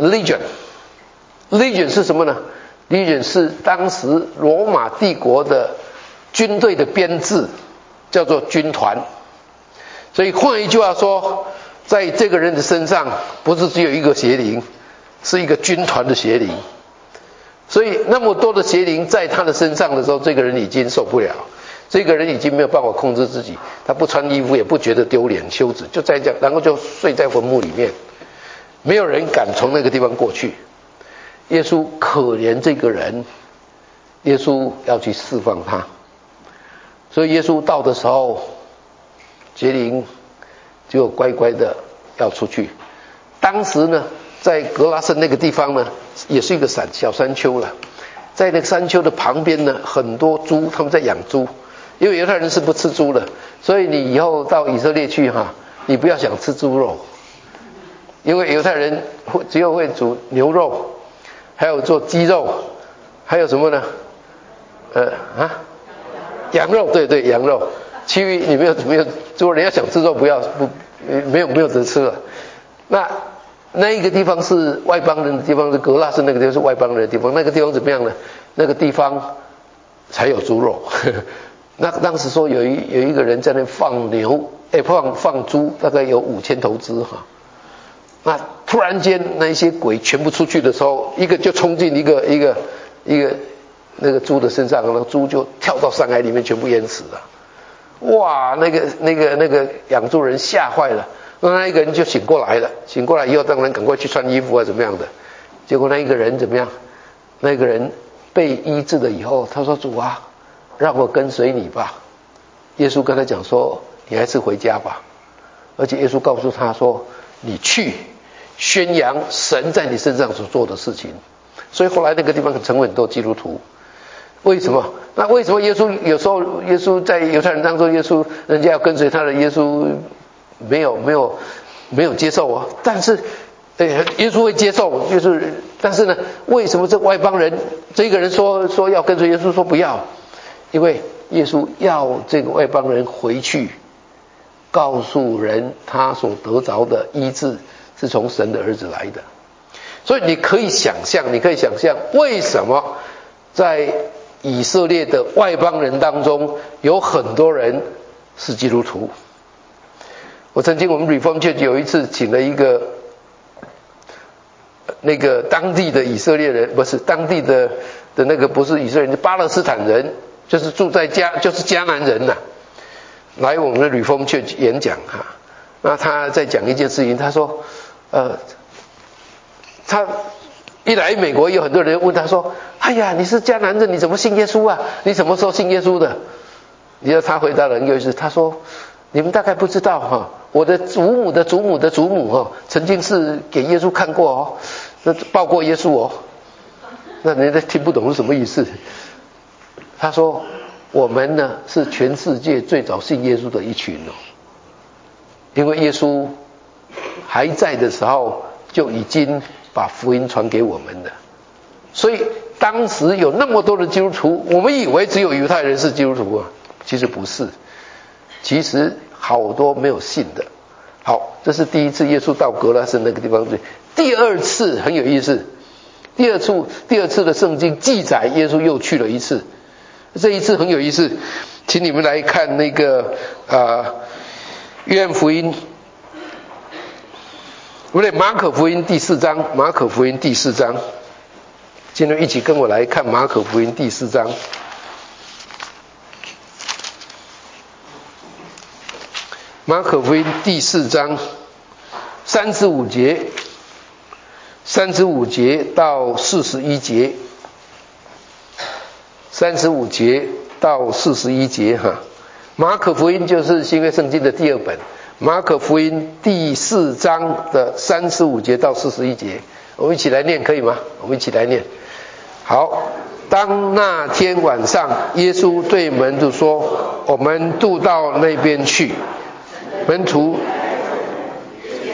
Legion。Legion 是什么呢？ Legion 是当时罗马帝国的军队的编制，叫做军团。所以换一句话说，在这个人的身上不是只有一个邪灵，是一个军团的邪灵。所以那么多的邪灵在他的身上的时候，这个人已经受不了，这个人已经没有办法控制自己，他不穿衣服也不觉得丢脸羞耻，就在这样，然后就睡在坟墓里面，没有人敢从那个地方过去。耶稣可怜这个人，耶稣要去释放他，所以耶稣到的时候，邪灵就乖乖的要出去。当时呢，在格拉森那个地方呢，也是一个山小山丘了，在那个山丘的旁边呢，很多猪，他们在养猪，因为犹太人是不吃猪的，所以你以后到以色列去哈，你不要想吃猪肉，因为犹太人只有会煮牛肉，还有做鸡肉，还有什么呢？呃啊，羊肉，对对，羊肉。其余你没有没有，如果人家想吃肉，不要不没有没有得吃了。那那一个地方是外邦人的地方，是格拉森那个地方是外邦人的地方。那个地方怎么样呢？那个地方才有猪肉。那当时说有一有一个人在那放牛，哎放放猪，大概有五千头猪哈。那突然间那一些鬼全部出去的时候，一个就冲进一个一个一个那个猪的身上，那个猪就跳到山海里面，全部淹死了。哇，那个那个那个养猪人吓坏了，那一个人就醒过来了。醒过来以后，当然赶快去穿衣服啊，怎么样的？结果那一个人怎么样？那个人被医治了以后，他说：“主啊，让我跟随你吧。”耶稣跟他讲说：“你还是回家吧。”而且耶稣告诉他说：“你去宣扬神在你身上所做的事情。”所以后来那个地方成为很多基督徒。为什么？那为什么耶稣有时候耶稣在犹太人当中，耶稣人家要跟随他的，耶稣没有没有没有接受啊？但是，呃，耶稣会接受，就是但是呢，为什么这外邦人这个人说说要跟随耶稣，说不要？因为耶稣要这个外邦人回去，告诉人他所得着的医治是从神的儿子来的。所以你可以想象，你可以想象为什么在以色列的外邦人当中，有很多人是基督徒。我曾经我们 Reform Church 有一次请了一个那个当地的以色列人，不是当地的的那个不是以色列人，巴勒斯坦人，就是住在迦就是迦南人呐、啊，来我们的 Reform Church 演讲哈、啊。那他在讲一件事情，他说，呃，他。一来美国有很多人问他说：“哎呀，你是迦南人，你怎么信耶稣啊？你什么时候信耶稣的？”你知道他回答的很有意思，他说：“你们大概不知道哈，我的祖母的祖母的祖母哈，曾经是给耶稣看过哦，那抱过耶稣哦。”那人家听不懂是什么意思。他说：“我们呢是全世界最早信耶稣的一群哦，因为耶稣还在的时候就已经把福音传给我们的，所以当时有那么多的基督徒，我们以为只有犹太人是基督徒啊，其实不是，其实好多没有信的。好，这是第一次耶稣到格拉森那个地方去。第二次很有意思，第二次第二次的圣经记载耶稣又去了一次，这一次很有意思，请你们来看那个啊约翰福音。不对，马可福音第四章，马可福音第四章，今天一起跟我来看马可福音第四章。马可福音第四章三十五节，三十五节到四十一节，三十五节到四十一节哈。马可福音就是新约圣经的第二本。马可福音第四章的三十五节到四十一节，我们一起来念可以吗？我们一起来念。好，当那天晚上，耶稣对门徒说：“我们渡到那边去。”门徒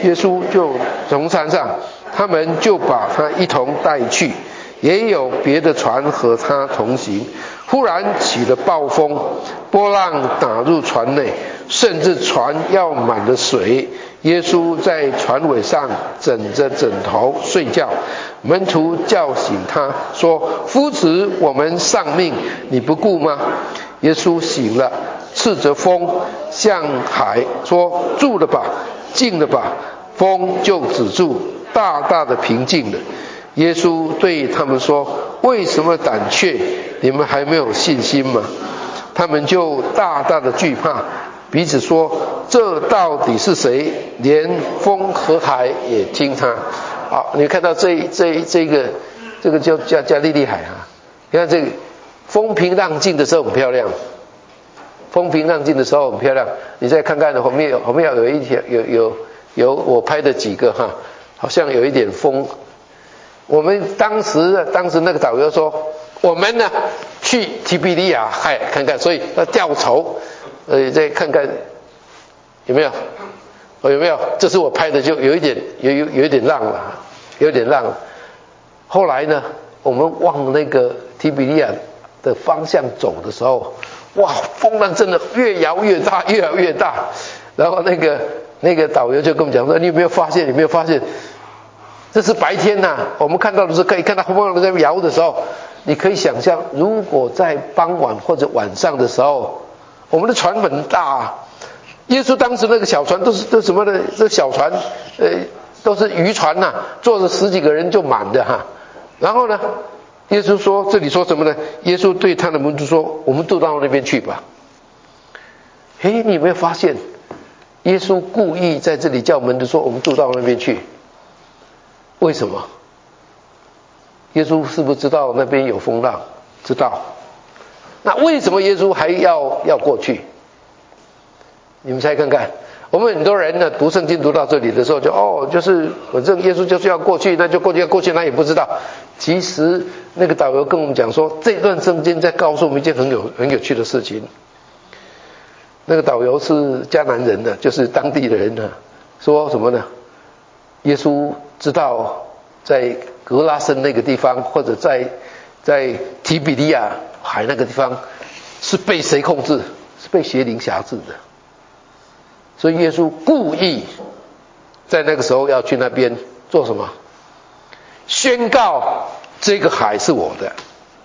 耶稣就从山上，他们就把他一同带去，也有别的船和他同行。忽然起了暴风，波浪打入船内，甚至船要满了水。耶稣在船尾上枕着枕头睡觉，门徒叫醒他说：夫子，我们丧命，你不顾吗？耶稣醒了，斥责风，向海说：住了吧，静了吧。风就止住，大大的平静了。耶稣对他们说：为什么胆怯？你们还没有信心吗？他们就大大的惧怕，彼此说：这到底是谁？连风和海也听他。好，你看到这这这个这个叫加加利利海啊，你看这个风平浪静的时候很漂亮，风平浪静的时候很漂亮。你再看看后面有后面有一条有有有我拍的几个哈，好像有一点风。我们当时当时那个导游说，我们呢去提比利亚海看看，所以要调筹，呃，再看看有没有，哦有没有？这是我拍的，就有一点有有有一点浪了，有点浪了。后来呢，我们往那个提比利亚的方向走的时候，哇，风浪真的越摇越大，越摇越大。然后那个那个导游就跟我们讲说，你有没有发现？有没有发现？这是白天呐、啊，我们看到的是可以看到风浪在摇的时候，你可以想象，如果在傍晚或者晚上的时候，我们的船很大啊。耶稣当时那个小船都是都什么呢？这小船，呃，都是渔船呐、啊，坐着十几个人就满的哈。然后呢，耶稣说，这里说什么呢？耶稣对他的门徒说：我们渡到那边去吧。嘿，你有没有发现，耶稣故意在这里叫门徒说：我们渡到那边去。为什么？耶稣是不是知道那边有风浪？知道。那为什么耶稣还要要过去？你们猜看看。我们很多人呢读圣经读到这里的时候就哦，就是反正耶稣就是要过去，那就过去，要过去他也不知道。其实那个导游跟我们讲说，这段圣经在告诉我们一件很有很有趣的事情。那个导游是迦南人呢，就是当地的人呢，说什么呢？耶稣知道在格拉森那个地方，或者在在提比利亚海那个地方是被谁控制？是被邪灵辖制的。所以耶稣故意在那个时候要去那边做什么？宣告这个海是我的，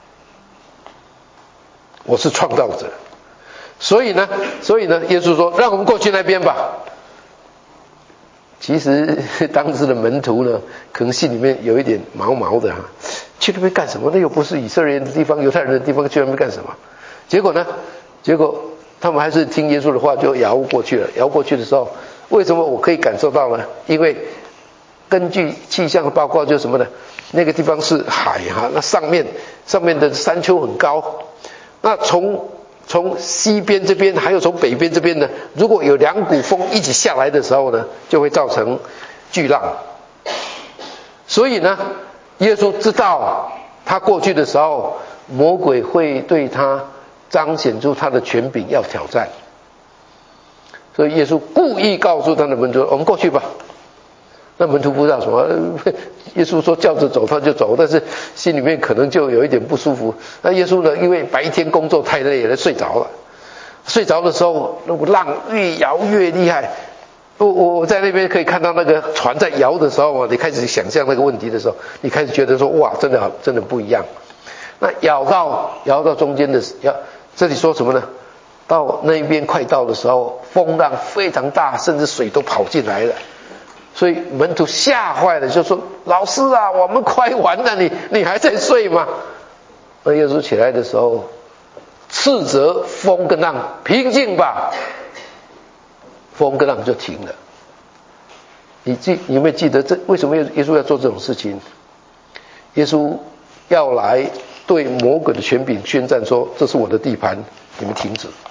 我是创造者。所以呢，所以呢，耶稣说：让我们过去那边吧。其实当时的门徒呢，可能心里面有一点毛毛的哈，去那边干什么？那又不是以色列人的地方，犹太人的地方，去那边干什么？结果呢？结果他们还是听耶稣的话，就摇过去了。摇过去的时候，为什么我可以感受到呢？因为根据气象的报告，就是什么呢？那个地方是海哈，那上面上面的山丘很高，那从从西边这边还有从北边这边呢，如果有两股风一起下来的时候呢，就会造成巨浪。所以呢，耶稣知道他过去的时候，魔鬼会对他彰显出他的权柄，要挑战。所以耶稣故意告诉他的门徒：我们过去吧。那门徒不知道什么，耶稣说叫着走他就走，但是心里面可能就有一点不舒服。那耶稣呢，因为白天工作太累了，睡着了。睡着的时候，那个浪越摇越厉害。我我我在那边可以看到那个船在摇的时候，你开始想象那个问题的时候，你开始觉得说哇，真的好，真的不一样。那摇到摇到中间的摇，这里说什么呢？到那边快到的时候，风浪非常大，甚至水都跑进来了。所以门徒吓坏了，就说：老师啊，我们快完了，你你还在睡吗？那耶稣起来的时候，斥责风跟浪：平静吧。风跟浪就停了。你记你有没有记得这为什么耶稣要做这种事情？耶稣要来对魔鬼的权柄宣战说：这是我的地盘，你们停止。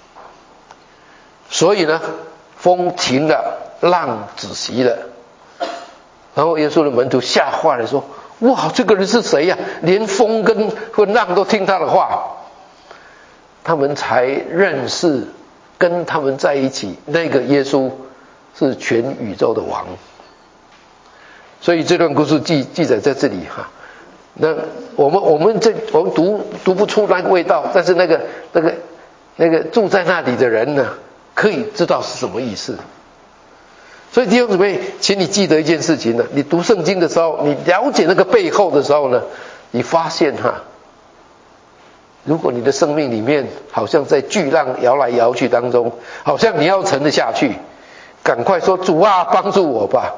所以呢，风停了，浪止息了。然后耶稣的门徒吓坏了，说：哇，这个人是谁呀、啊？连风跟跟浪都听他的话。他们才认识跟他们在一起那个耶稣是全宇宙的王。所以这段故事记记载在这里哈。那我们我们这我们读读不出那个味道，但是那个那个那个住在那里的人呢，可以知道是什么意思。所以弟兄姊妹，请你记得一件事情呢，你读圣经的时候，你了解那个背后的时候呢，你发现哈，如果你的生命里面好像在巨浪摇来摇去当中，好像你要沉得下去，赶快说主啊，帮助我吧。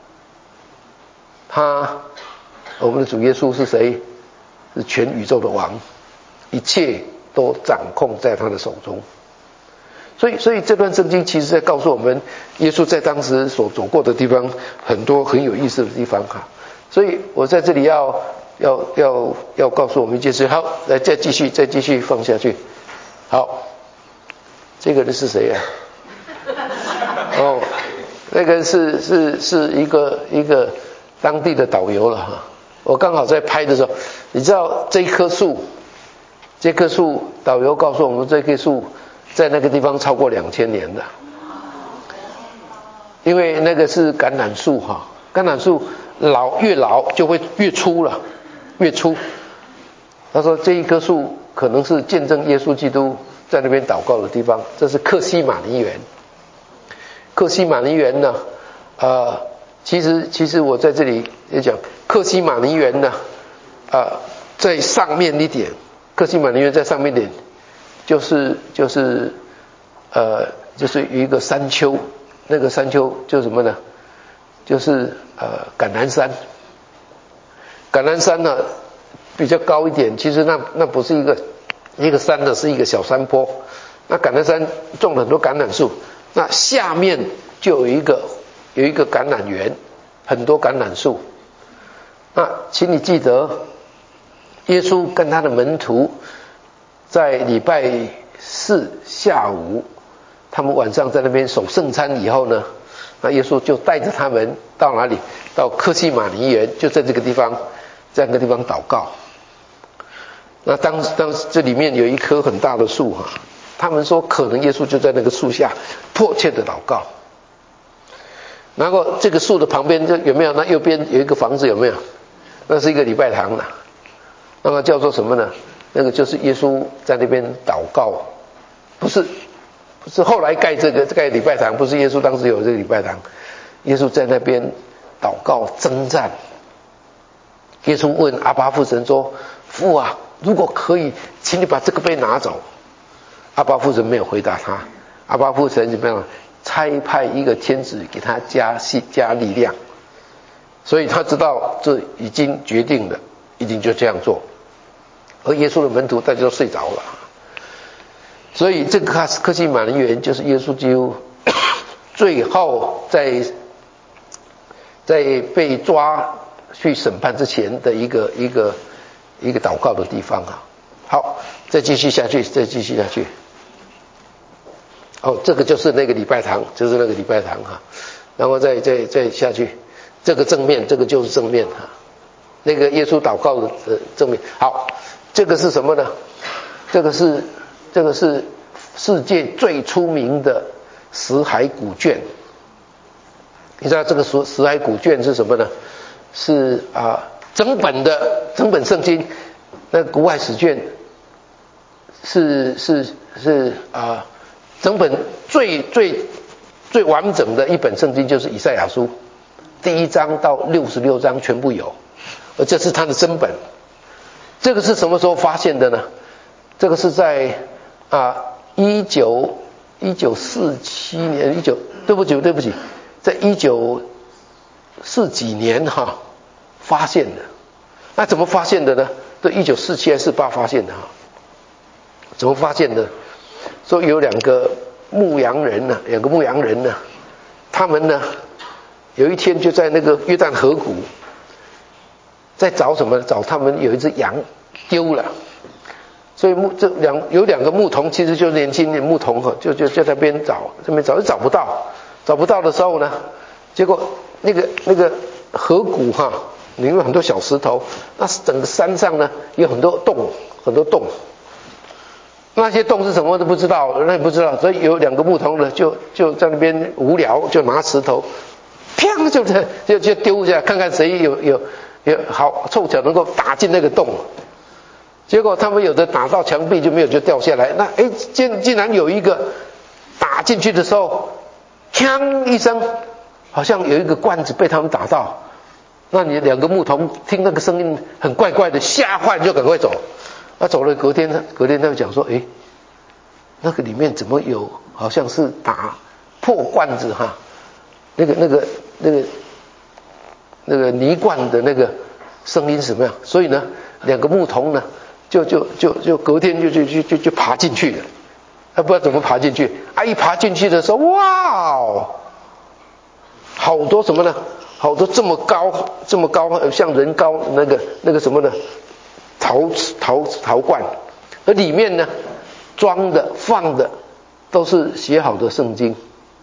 他，我们的主耶稣是谁？是全宇宙的王，一切都掌控在他的手中。所以，所以这段圣经其实在告诉我们，耶稣在当时所走过的地方，很多很有意思的地方哈。所以我在这里要要要要告诉我们一件事。好，来再继续再继续放下去。好，这个人是谁呀、啊？哦，那个是是是一个一个当地的导游了哈。我刚好在拍的时候，你知道这棵树，这棵树导游告诉我们，这棵树在那个地方超过两千年了，因为那个是橄榄树哈，橄榄树老越老就会越粗了，越粗。他说这一棵树可能是见证耶稣基督在那边祷告的地方，这是克西马尼园。克西马尼园呢，呃，其实其实我在这里也讲，克西马尼园呢，呃，在上面一点，克西马尼园在上面一点。就是就是呃就是有一个山丘，那个山丘就是什么呢？就是呃橄榄山。橄榄山呢比较高一点，其实那那不是一个一个山的，是一个小山坡。那橄榄山种了很多橄榄树，那下面就有一个有一个橄榄园，很多橄榄树。那请你记得，耶稣跟他的门徒在礼拜四下午，他们晚上在那边守圣餐以后呢，那耶稣就带着他们到哪里？到克西马尼园，就在这个地方，在那个地方祷告。那当当时这里面有一棵很大的树哈，他们说可能耶稣就在那个树下迫切的祷告。然后这个树的旁边就有没有？那右边有一个房子有没有？那是一个礼拜堂了，那个叫做什么呢？那个就是耶稣在那边祷告，不是不是后来盖这个盖礼拜堂，不是耶稣当时有这个礼拜堂，耶稣在那边祷告征战。耶稣问阿爸父神说：“父啊，如果可以，请你把这个杯拿走。”阿爸父神没有回答他，阿爸父神怎么样？差派一个天使给他加戏加力量，所以他知道这已经决定了，一定就这样做。而耶稣的门徒大家都睡着了，所以这个克西马尼园就是耶稣基督最后在在被抓去审判之前的一个一个一个祷告的地方啊。好，再继续下去，再继续下去。哦，这个就是那个礼拜堂，就是那个礼拜堂哈。然后再再再下去，这个正面，这个就是正面哈。那个耶稣祷告的正面。好。这个是什么呢？这个是这个是世界最出名的死海古卷。你知道这个死死海古卷是什么呢？是啊，整本的整本圣经，那个古外史卷是是是啊，整本最最最完整的一本圣经就是以赛亚书，第一章到六十六章全部有，而这是它的真本。这个是什么时候发现的呢？这个是在啊一九一九四七年，一九对不起对不起，在一九四几年哈发现的。那怎么发现的呢？对，一九四七还是四八发现的哈。怎么发现的？说有两个牧羊人呢，两个牧羊人呢，他们呢有一天就在那个约旦河谷。在找什么？找他们有一只羊丢了，所以牧这两有两个牧童，其实就是年轻的牧童哈，就就就在那边找，这边找就找不到，找不到的时候呢，结果那个那个河谷哈，里面有很多小石头，那整个山上呢有很多洞，很多洞， 那些洞是什么都不知道，那也不知道，所以有两个牧童呢，就就在那边无聊，就拿石头，砰，就就就丢下，看看谁有有有好凑巧能够打进那个洞。结果他们有的打到墙壁就没有，就掉下来。那哎，竟竟然有一个打进去的时候，锵一声，好像有一个罐子被他们打到。那你两个牧童听那个声音很怪怪的，吓坏就赶快走。那走了隔天呢，隔天他就讲说，哎，那个里面怎么有好像是打破罐子哈，那个那个那个那个泥罐的那个声音什么样？所以呢，两个牧童呢，就就就就隔天就就就就就爬进去了。他不知道怎么爬进去，啊，一爬进去的时候，哇哦，好多什么呢？好多这么高这么高，像人高那个那个什么呢？陶陶陶罐，而里面呢装的放的都是写好的圣经。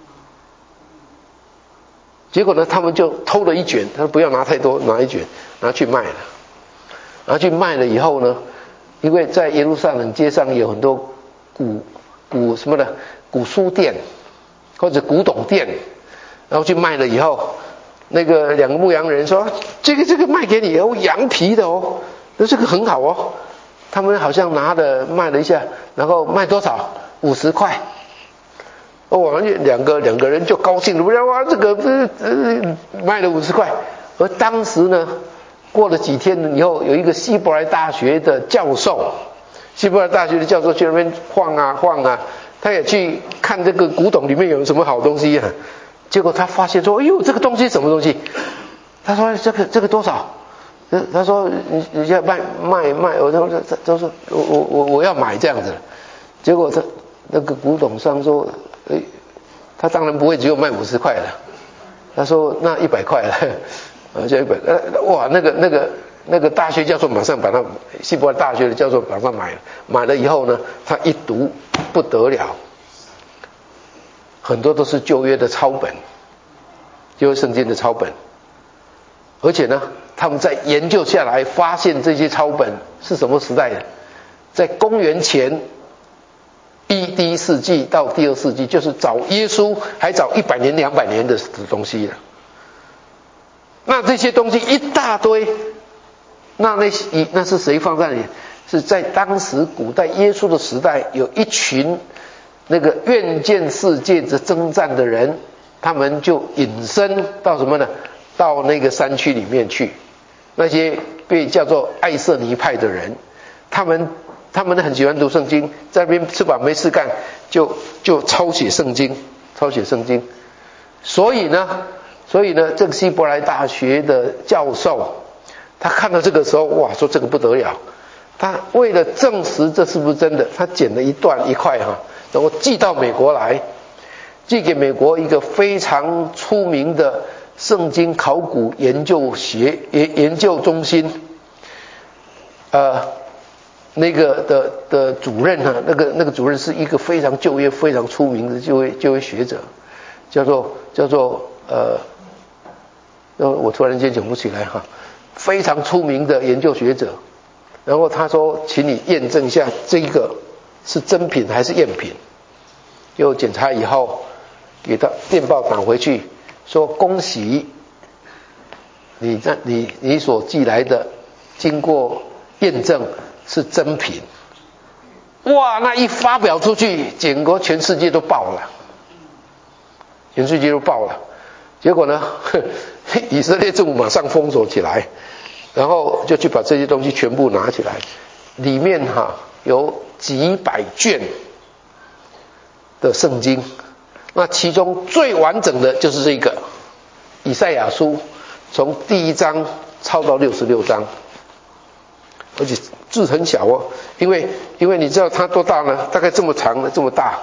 结果呢，他们就偷了一卷，他说不要拿太多，拿一卷拿去卖了。拿去卖了以后呢，因为在耶路撒冷街上有很多古古什么的古书店或者古董店，然后去卖了以后，那个两个牧羊人说：“这个这个卖给你哦，羊皮的哦。”那这个很好哦，他们好像拿了卖了一下，然后卖多少？五十块。哦，两个两个人就高兴了，哇，这个呃呃卖了五十块。而当时呢，过了几天以后，有一个希伯来大学的教授，希伯来大学的教授去那边晃啊晃啊，他也去看这个古董里面有什么好东西啊。结果他发现说，哎呦，这个东西什么东西？他说这个这个多少？他说你你要卖卖卖，我说他他说我我我我要买这样子。结果他那个古董商说，哎，他当然不会只有卖五十块的，他说那一百块了，啊就一百，呃哇那个那个那个大学教授马上把他希伯来大学的教授马上买了，买了以后呢，他一读不得了，很多都是旧约的抄本，旧约圣经的抄本，而且呢。他们在研究下来，发现这些抄本是什么时代的？在公元前一第一世纪到第二世纪，就是早耶稣还早一百年、两百年的东西了。那这些东西一大堆，那那那是谁放在那里？是在当时古代耶稣的时代，有一群那个愿见世界的征战的人，他们就隐身到什么呢？到那个山区里面去。那些被叫做爱色尼派的人，他们他们很喜欢读圣经，在那边吃饱没事干，就就抄写圣经，抄写圣经。所以呢，所以呢，这个希伯来大学的教授，他看到这个时候，哇，说这个不得了。他为了证实这是不是真的，他剪了一段一块哈，然后寄到美国来，寄给美国一个非常出名的圣经考古研究学研研究中心，呃，那个的的主任哈，那个那个主任是一个非常就业非常出名的就业就业学者，叫做叫做呃，呃，我突然间讲不起来哈，非常出名的研究学者。然后他说，请你验证一下这个是真品还是赝品。就检查以后，给他电报打回去。说恭喜你这你你所寄来的经过验证是真品。哇，那一发表出去，整个全世界都爆了，全世界都爆了。结果呢，以色列政府马上封锁起来，然后就去把这些东西全部拿起来，里面哈有几百卷的圣经。那其中最完整的就是这个以赛亚书，从第一章抄到六十六章，而且字很小哦，因为因为你知道它多大呢？大概这么长的，这么大。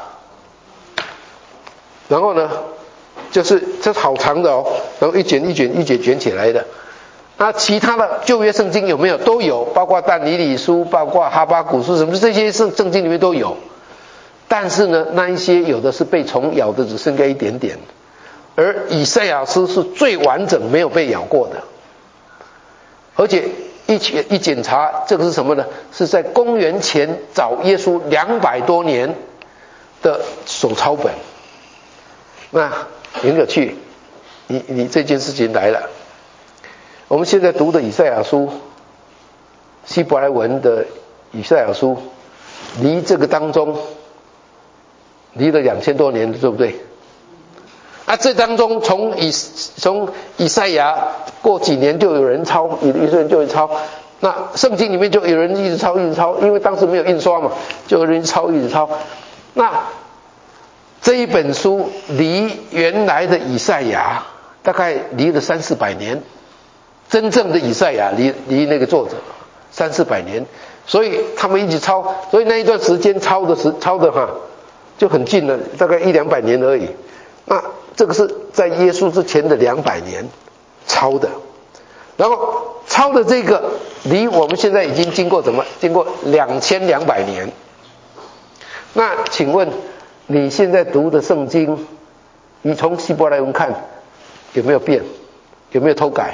然后呢，就是这好长的哦，然后一卷一卷一卷卷起来的。那其他的旧约圣经有没有？都有，包括但以理书，包括哈巴谷书，什么这些圣圣经里面都有。但是呢，那一些有的是被虫咬的，只剩下一点点，而以赛亚书是最完整没有被咬过的，而且一检一检查，这个是什么呢？是在公元前早耶稣两百多年的手抄本。那很有趣，你你这件事情来了。我们现在读的以赛亚书，希伯来文的以赛亚书，离这个当中离了两千多年，对不对？啊，这当中从以从以赛亚过几年就有人抄，有有些人就会抄。那圣经里面就有人一直抄一直抄，因为当时没有印刷嘛，就有人抄一直抄。那这一本书离原来的以赛亚大概离了三四百年，真正的以赛亚离离那个作者三四百年，所以他们一直抄，所以那一段时间抄的时抄的哈就很近了，大概一两百年而已。那这个是在耶稣之前的两百年抄的，然后抄的这个离我们现在已经经过怎么经过两千两百年。那请问你现在读的圣经，你从希伯来文看有没有变？有没有偷改？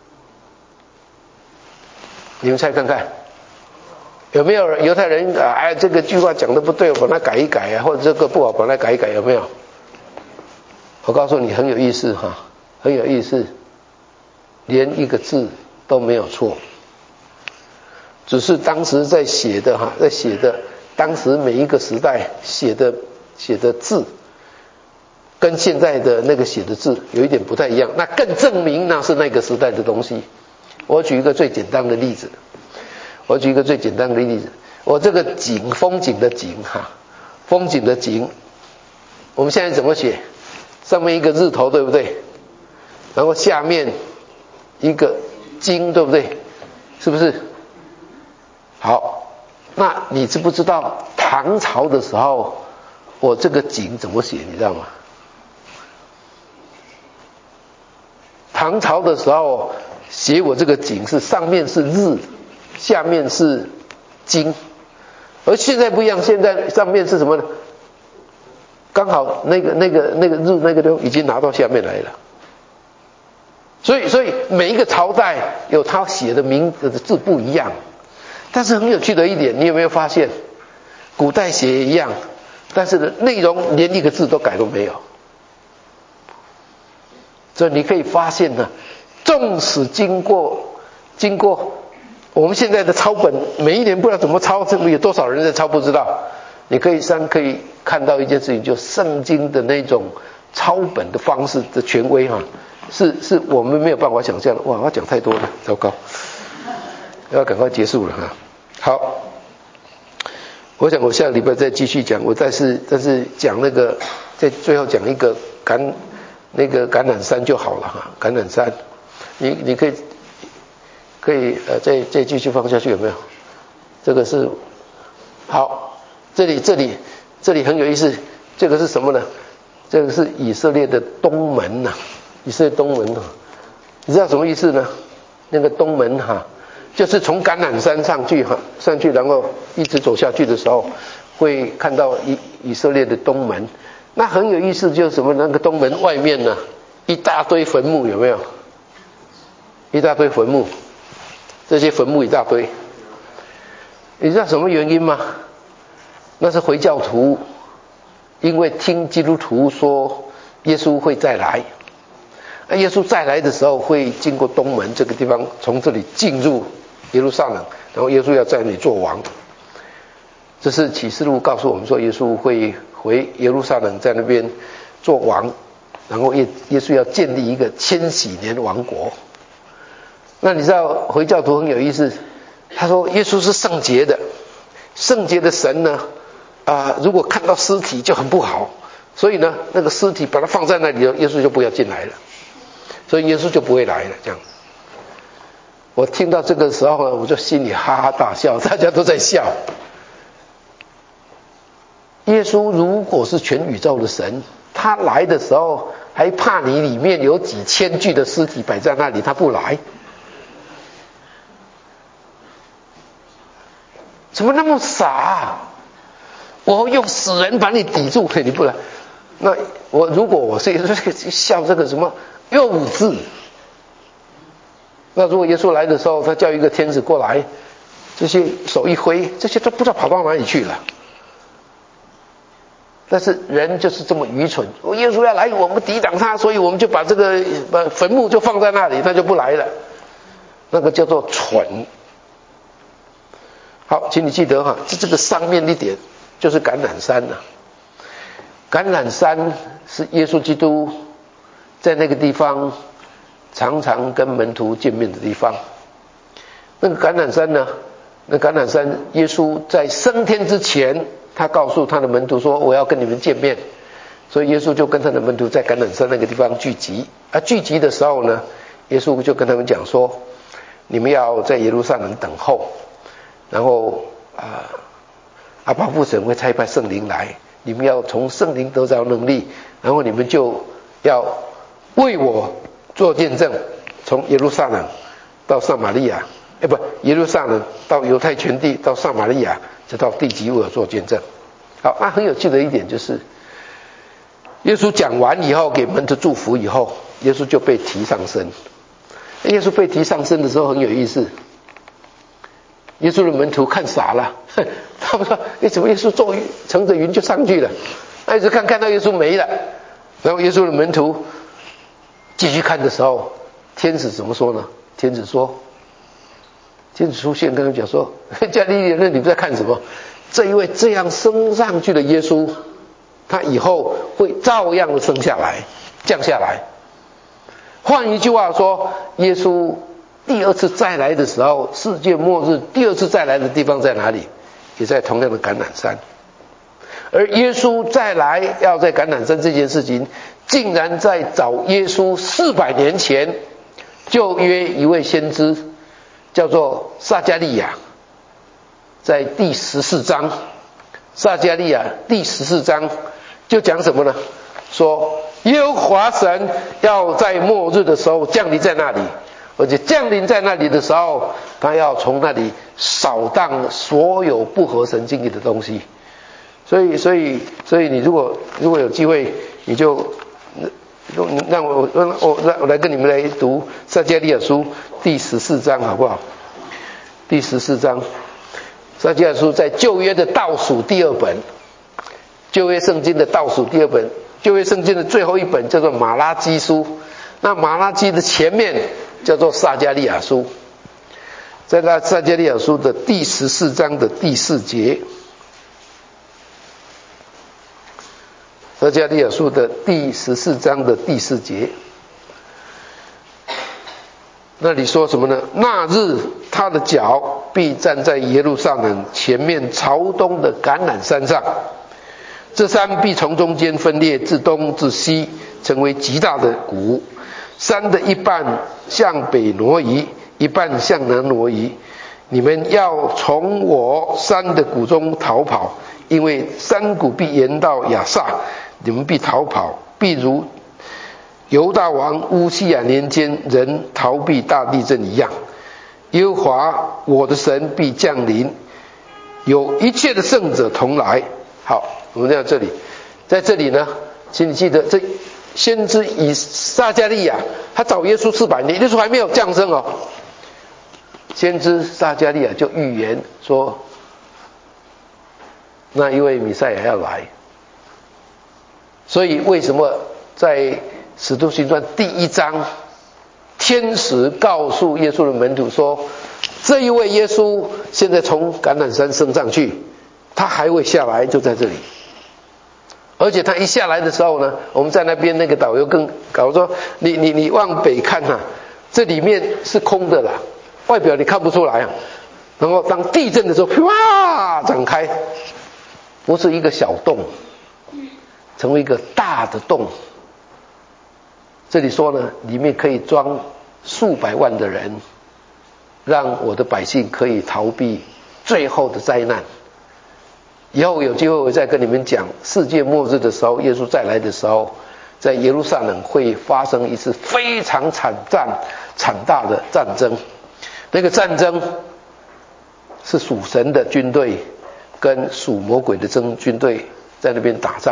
你们猜看看，有没有犹太人啊？哎，这个句话讲的不对，我把它改一改啊，或者这个不好，把它改一改，有没有？我告诉你，很有意思哈，很有意思，连一个字都没有错，只是当时在写的哈，在写的当时每一个时代写的写的字，跟现在的那个写的字有一点不太一样，那更证明那是那个时代的东西。我举一个最简单的例子，我举一个最简单的例子，我这个景，风景的景哈，风景的景，我们现在怎么写？上面一个日头，对不对？然后下面一个经，对不对？是不是？好，那你知不知道唐朝的时候我这个景怎么写？你知道吗？唐朝的时候写我这个景是上面是日，下面是经，而现在不一样，现在上面是什么呢？刚好那个那个那个日那个都已经拿到下面来了，所以所以每一个朝代有他写的名字的字不一样，但是很有趣的一点，你有没有发现，古代写也一样，但是呢内容连一个字都改都没有，所以你可以发现呢，纵使经过经过我们现在的抄本，每一年不知道怎么抄，这么有多少人在抄不知道。你可以三可以看到一件事情，就圣经的那种抄本的方式的权威哈，是是我们没有办法想象的。哇，我讲太多了，糟糕，要赶快结束了哈。好，我想我下个礼拜再继续讲，我再是但是讲那个，在最后讲一个橄那个橄榄山就好了哈，橄榄山，你你可以可以呃再再继续放下去有没有？这个是好。这里这里这里很有意思，这个是什么呢？这个是以色列的东门呐、啊，以色列东门啊，你知道什么意思呢？那个东门哈、啊，就是从橄榄山上去哈，上去然后一直走下去的时候，会看到以以色列的东门。那很有意思，就是什么？那个东门外面呢，一大堆坟墓，有没有？一大堆坟墓，这些坟墓一大堆。你知道什么原因吗？那是回教徒，因为听基督徒说耶稣会再来，那耶稣再来的时候会经过东门这个地方，从这里进入耶路撒冷，然后耶稣要在那里做王。这是启示录告诉我们说，耶稣会回耶路撒冷，在那边做王，然后耶耶稣要建立一个千禧年王国。那你知道回教徒很有意思，他说耶稣是圣洁的，圣洁的神呢啊、呃，如果看到尸体就很不好，所以呢，那个尸体把它放在那里，耶稣就不要进来了，所以耶稣就不会来了。这样，我听到这个时候呢，我就心里哈哈大笑，大家都在笑。耶稣如果是全宇宙的神，他来的时候还怕你里面有几千具的尸体摆在那里，他不来？怎么那么傻啊？我用死人把你抵住，你不来。那我如果我是笑这个什么幼稚， 那如果耶稣来的时候，他叫一个天使过来，这些手一挥，这些都不知道跑到哪里去了。但是人就是这么愚蠢，耶稣要来，我们抵挡他，所以我们就把这个把坟墓就放在那里，他就不来了。那个叫做蠢。好，请你记得哈，这这个上面一点就是橄榄山了、啊。橄榄山是耶稣基督在那个地方常常跟门徒见面的地方。那个橄榄山呢，那橄榄山耶稣在升天之前，他告诉他的门徒说，我要跟你们见面。所以耶稣就跟他的门徒在橄榄山那个地方聚集。而聚集的时候呢，耶稣就跟他们讲说，你们要在耶路撒冷等候，然后啊，阿爸父神会差派圣灵来，你们要从圣灵得着能力，然后你们就要为我做见证，从耶路撒冷到撒玛利亚，哎不，耶路撒冷到犹太全地，到撒玛利亚，再到地极为我做见证。好，那很有趣的一点就是，耶稣讲完以后，给门徒祝福以后，耶稣就被提上升。耶稣被提上升的时候很有意思，耶稣的门徒看傻了，他们说：“哎，怎么耶稣坐云乘着云就上去了？”他一直看看到耶稣没了，然后耶稣的门徒继续看的时候，天使怎么说呢？天使说：“天使出现，跟他们讲说，加利利人，你们在看什么？这一位这样升上去的耶稣，他以后会照样的升下来，降下来。换一句话说，耶稣第二次再来的时候，世界末日第二次再来的地方在哪里？也在同样的橄榄山。而耶稣再来要在橄榄山这件事情，竟然在早耶稣四百年前就约一位先知，叫做撒迦利亚，在第十四章，撒迦利亚第十四章就讲什么呢？说耶和华神要在末日的时候降临在那里，而且降临在那里的时候，他要从那里扫荡所有不合神心意的东西。所以，所以，所以你如果如果有机会，你就让我让我让我来跟你们来读撒迦利亚书第十四章，好不好？第十四章，撒迦利亚书在旧约的倒数第二本，旧约圣经的倒数第二本。旧约圣经的最后一本叫做马拉基书，那马拉基的前面叫做撒迦利亚书。在那撒迦利亚书的第十四章的第四节，撒迦利亚书的第十四章的第四节，那里说什么呢？那日他的脚必站在耶路撒冷前面朝东的橄榄山上，这山必从中间分裂，自东至西，成为极大的谷。山的一半向北挪移，一半向南挪移。你们要从我山的谷中逃跑，因为山谷必延到亚萨，你们必逃跑，必如犹大王乌西亚年间人逃避大地震一样。耶和华我的神必降临，有一切的圣者同来。好，我们到这里，在这里呢，请你记得，这先知以撒迦利亚，他找耶稣四百年，耶稣还没有降生哦。先知撒迦利亚就预言说，那一位弥赛亚要来。所以为什么在使徒行传第一章，天使告诉耶稣的门徒说，这一位耶稣现在从橄榄山升上去，他还会下来，就在这里。而且他一下来的时候呢，我们在那边那个导游更搞说，你你你往北看啊，这里面是空的啦，外表你看不出来啊。然后当地震的时候，哇，展开，不是一个小洞，成为一个大的洞。这里说呢，里面可以装数百万的人，让我的百姓可以逃避最后的灾难。以后有机会我再跟你们讲，世界末日的时候，耶稣再来的时候，在耶路撒冷会发生一次非常惨战、惨大的战争。那个战争是属神的军队跟属魔鬼的争军队在那边打仗，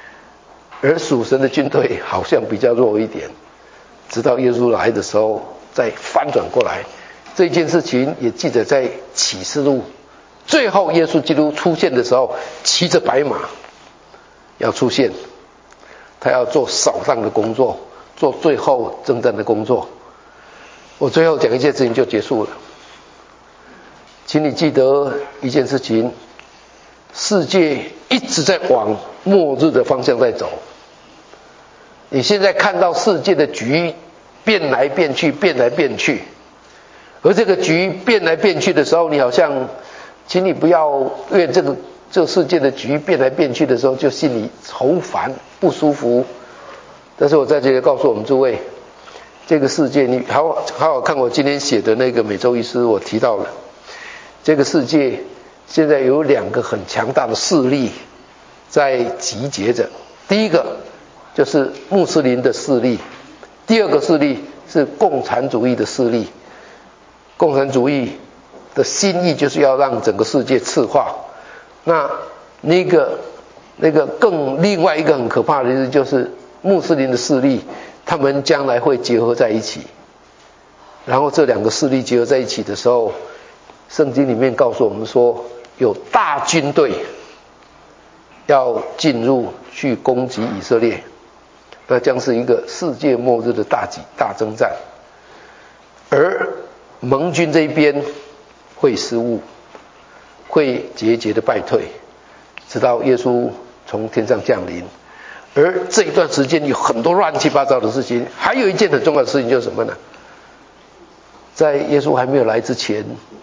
而属神的军队好像比较弱一点，直到耶稣来的时候， 再翻转过来。这件事情也记载在启示录，最后耶稣基督出现的时候，骑着白马要出现，他要做扫荡的工作，做最后征战的工作。我最后讲一件事情就结束了，请你记得一件事情，世界一直在往末日的方向在走。你现在看到世界的局变来变去，变来变去，而这个局变来变去的时候，你好像，请你不要愿这个这个世界的局变来变去的时候就心里愁烦不舒服。但是我在这里告诉我们诸位，这个世界，你好好好看我今天写的那个每周一诗，我提到了这个世界现在有两个很强大的势力在集结着。第一个就是穆斯林的势力，第二个势力是共产主义的势力。共产主义的心意就是要让整个世界次化。那那个那个更另外一个很可怕的事就是穆斯林的势力，他们将来会结合在一起。然后这两个势力结合在一起的时候，圣经里面告诉我们说，有大军队要进入去攻击以色列，那将是一个世界末日的大击大征战。而盟军这一边会失误，会节节的败退，直到耶稣从天上降临。而这一段时间有很多乱七八糟的事情，还有一件很重要的事情就是什么呢？在耶稣还没有来之前，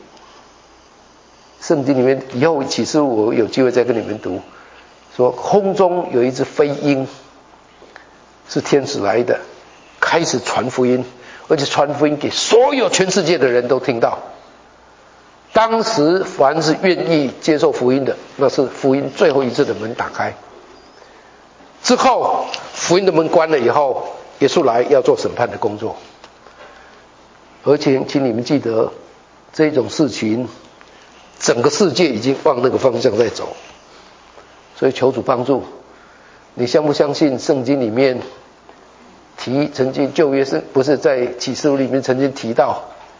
圣经里面以后启示录我有机会再跟你们读，说空中有一只飞鹰，是天使来的，开始传福音，而且传福音给所有全世界的人都听到。当时凡是愿意接受福音的，那是福音最后一次的门打开。之后福音的门关了以后，耶稣来要做审判的工作。而且请你们记得，这种事情整个世界已经往那个方向在走。所以求主帮助你，相不相信圣经里面提曾经旧约是不是在启示录里面曾经提到，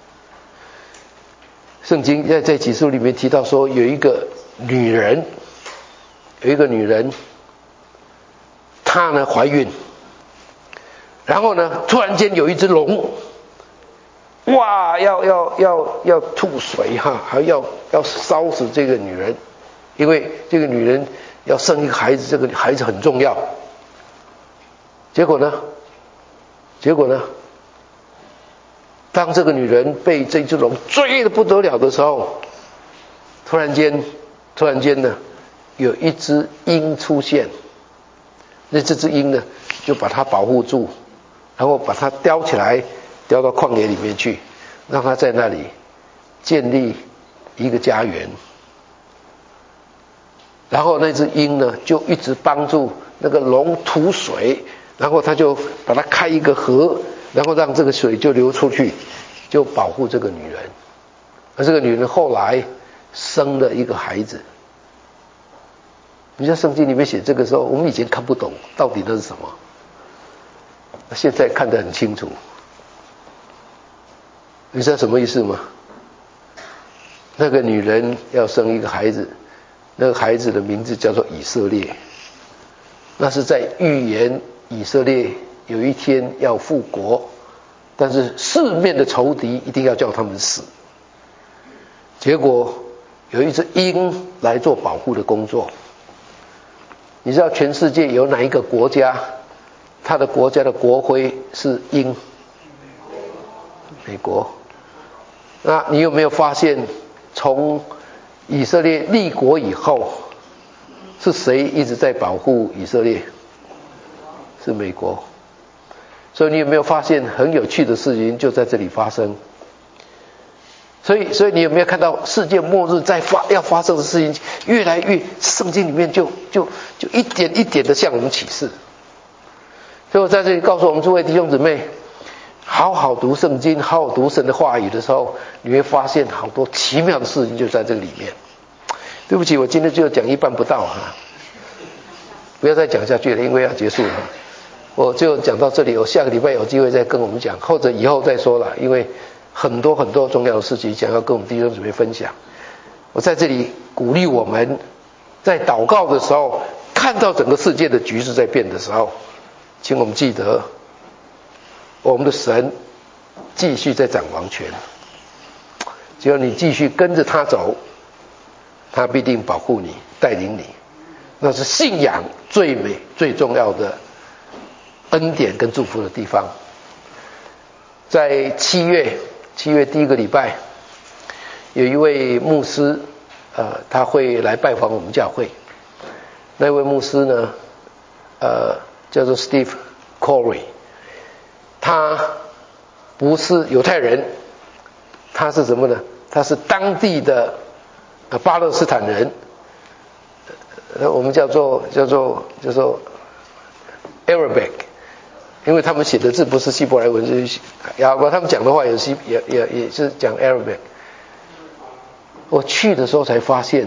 圣经在在启示录里面提到说，有一个女人有一个女人她呢怀孕，然后呢突然间有一只龙，哇要要要要吐水哈，还要要烧死这个女人，因为这个女人要生一个孩子，这个孩子很重要。结果呢结果呢当这个女人被这只龙追得不得了的时候，突然间突然间呢有一只鹰出现，那这只鹰呢就把它保护住，然后把它叼起来叼到旷野里面去，让它在那里建立一个家园。然后那只鹰呢就一直帮助那个龙吐水，然后他就把它开一个河，然后让这个水就流出去，就保护这个女人。而这个女人后来生了一个孩子。你在圣经里面写这个时候，我们以前看不懂到底那是什么，现在看得很清楚。你知道什么意思吗？那个女人要生一个孩子，那个孩子的名字叫做以色列，那是在预言以色列有一天要复国，但是四面的仇敌一定要叫他们死。结果有一只鹰来做保护的工作。你知道全世界有哪一个国家他的国家的国徽是鹰？美国。那你有没有发现，从以色列立国以后，是谁一直在保护以色列？是美国。所以你有没有发现很有趣的事情就在这里发生？所以所以你有没有看到世界末日在发要发生的事情越来越，圣经里面就就就一点一点的向我们启示。所以我在这里告诉我们诸位弟兄姊妹，好好读圣经，好好读神的话语的时候，你会发现好多奇妙的事情就在这里面。对不起，我今天就讲一半不到哈，不要再讲下去了，因为要结束了。 我就讲到这里，我下个礼拜有机会再跟我们讲，或者以后再说了，因为很多很多重要的事情想要跟我们弟兄姊妹分享。我在这里鼓励我们，在祷告的时候，看到整个世界的局势在变的时候，请我们记得，我们的神继续在掌王权，只要你继续跟着他走，他必定保护你，带领你。那是信仰最美最重要的恩典跟祝福的地方。在七月七月第一个礼拜，有一位牧师，呃，他会来拜访我们教会。那位牧师呢，呃，叫做 Steve Corey， 他不是犹太人，他是什么呢？他是当地的呃巴勒斯坦人，呃，我们叫做叫做叫做 Arabic， 因为他们写的字不是希伯来文，就是亚伯他们讲的话也是也也也是讲 Arabic。我去的时候才发现，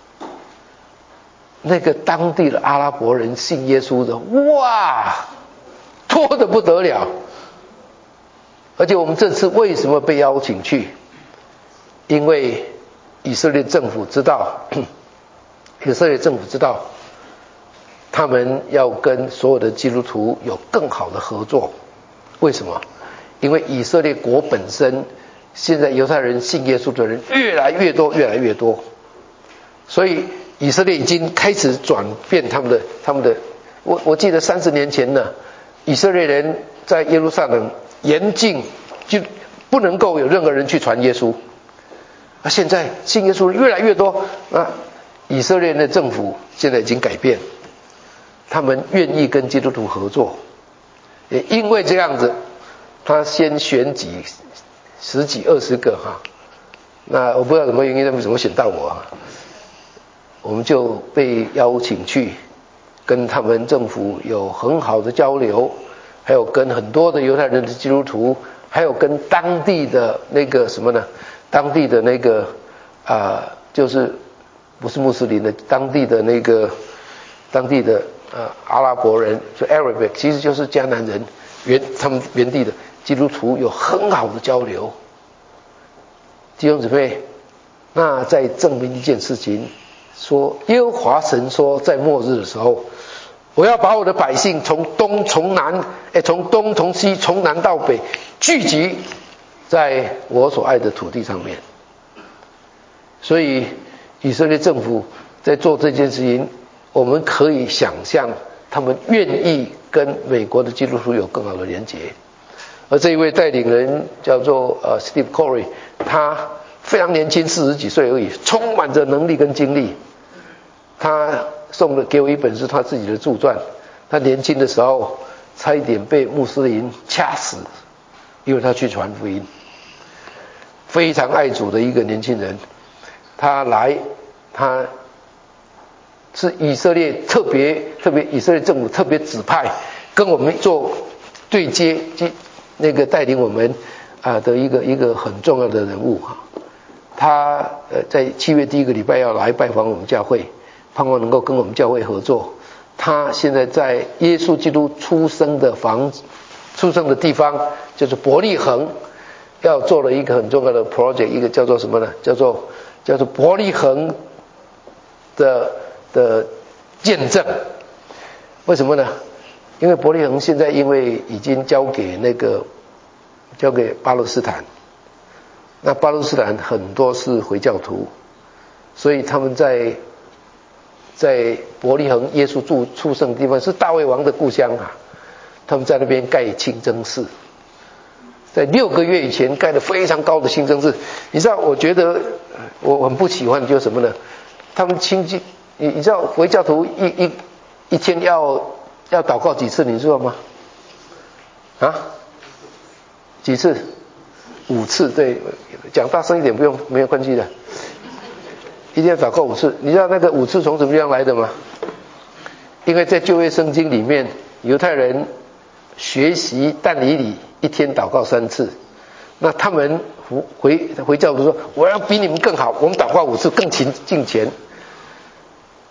那个当地的阿拉伯人信耶稣的，哇，多得不得了。而且我们这次为什么被邀请去？因为以色列政府知道，以色列政府知道，他们要跟所有的基督徒有更好的合作。为什么？因为以色列国本身，现在犹太人信耶稣的人越来越多，越来越多，所以以色列已经开始转变他们的他们的。我我记得三十年前呢，以色列人在耶路撒冷严禁，就不能够有任何人去传耶稣。那现在信耶稣人越来越多，啊，以色列的政府现在已经改变，他们愿意跟基督徒合作，也因为这样子，他先选几十几二十个哈，那我不知道什么原因，他们怎么选到我，我们就被邀请去跟他们政府有很好的交流，还有跟很多的犹太人的基督徒，还有跟当地的那个什么呢？当地的那个啊、呃，就是不是穆斯林的，当地的那个当地的呃阿拉伯人，就 Arabic， 其实就是迦南人原他们原地的基督徒有很好的交流。弟兄姊妹，那在证明一件事情，说耶和华神说，在末日的时候，我要把我的百姓从东从南，哎，从东从西，从南到北聚集在我所爱的土地上面。所以以色列政府在做这件事情，我们可以想象他们愿意跟美国的基督徒有更好的连结。而这一位带领人叫做呃 Steve Corey， 他非常年轻，四十几岁而已，充满着能力跟精力。他送了给我一本是他自己的著传，他年轻的时候差一点被穆斯林掐死，因为他去传福音。非常爱主的一个年轻人，他来，他是以色列特别特别以色列政府特别指派跟我们做对接，那个带领我们啊的一个一个很重要的人物哈。他呃在七月第一个礼拜要来拜访我们教会，盼望能够跟我们教会合作。他现在在耶稣基督出生的房出生的地方，就是伯利恒，要做了一个很重要的 project， 一个叫做什么呢？叫做叫做伯利恒的的见证。为什么呢？因为伯利恒现在因为已经交给那个交给巴勒斯坦，那巴勒斯坦很多是回教徒，所以他们在在伯利恒耶稣住出生的地方是大卫王的故乡啊，他们在那边盖清真寺，在六个月以前盖了非常高的清真寺。你知道，我觉得我很不喜欢就是什么呢？他们清净，你你知道回教徒一一一天要要祷告几次，你知道吗？啊？几次？五次。对，讲大声一点不用，没有关系的。一定要祷告五次。你知道那个五次从什么地方来的吗？因为在旧约圣经里面，犹太人学习但以理一天祷告三次，那他们回回教徒说，我要比你们更好，我们祷告五次更勤敬虔。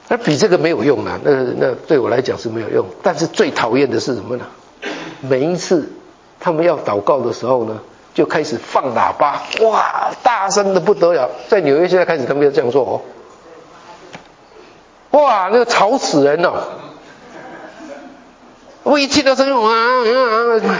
那比这个没有用啊，那那对我来讲是没有用。但是最讨厌的是什么呢？每一次他们要祷告的时候呢，就开始放喇叭，哇，大声的不得了。在纽约现在开始他们要这样做哦，哇，那个吵死人了、哦。我一听到声音，哇啊，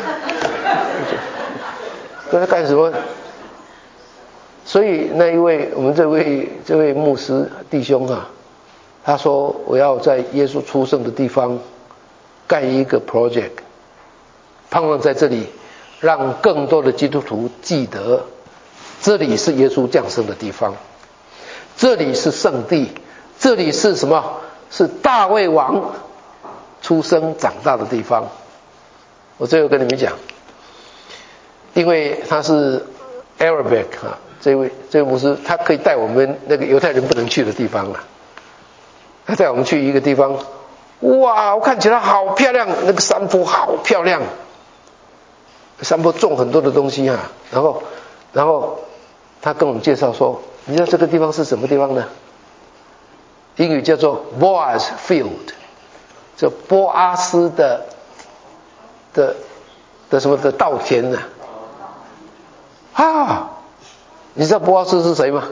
在干什么？所以那一位我们这位这位牧师弟兄啊，他说我要在耶稣出生的地方盖一个 project， 盼望在这里让更多的基督徒记得，这里是耶稣降生的地方，这里是圣地，这里是什么？是大卫王出生长大的地方。我最后跟你们讲，因为他是 Arabic 啊，这位这位牧师，他可以带我们那个犹太人不能去的地方了。他带我们去一个地方，哇，我看起来好漂亮，那个山坡好漂亮，山坡种很多的东西啊。然后，然后他跟我们介绍说，你知道这个地方是什么地方呢？英语叫做 Boaz Field， 这波阿斯的的的什么的稻田呢、啊？啊，你知道波阿斯是谁吗？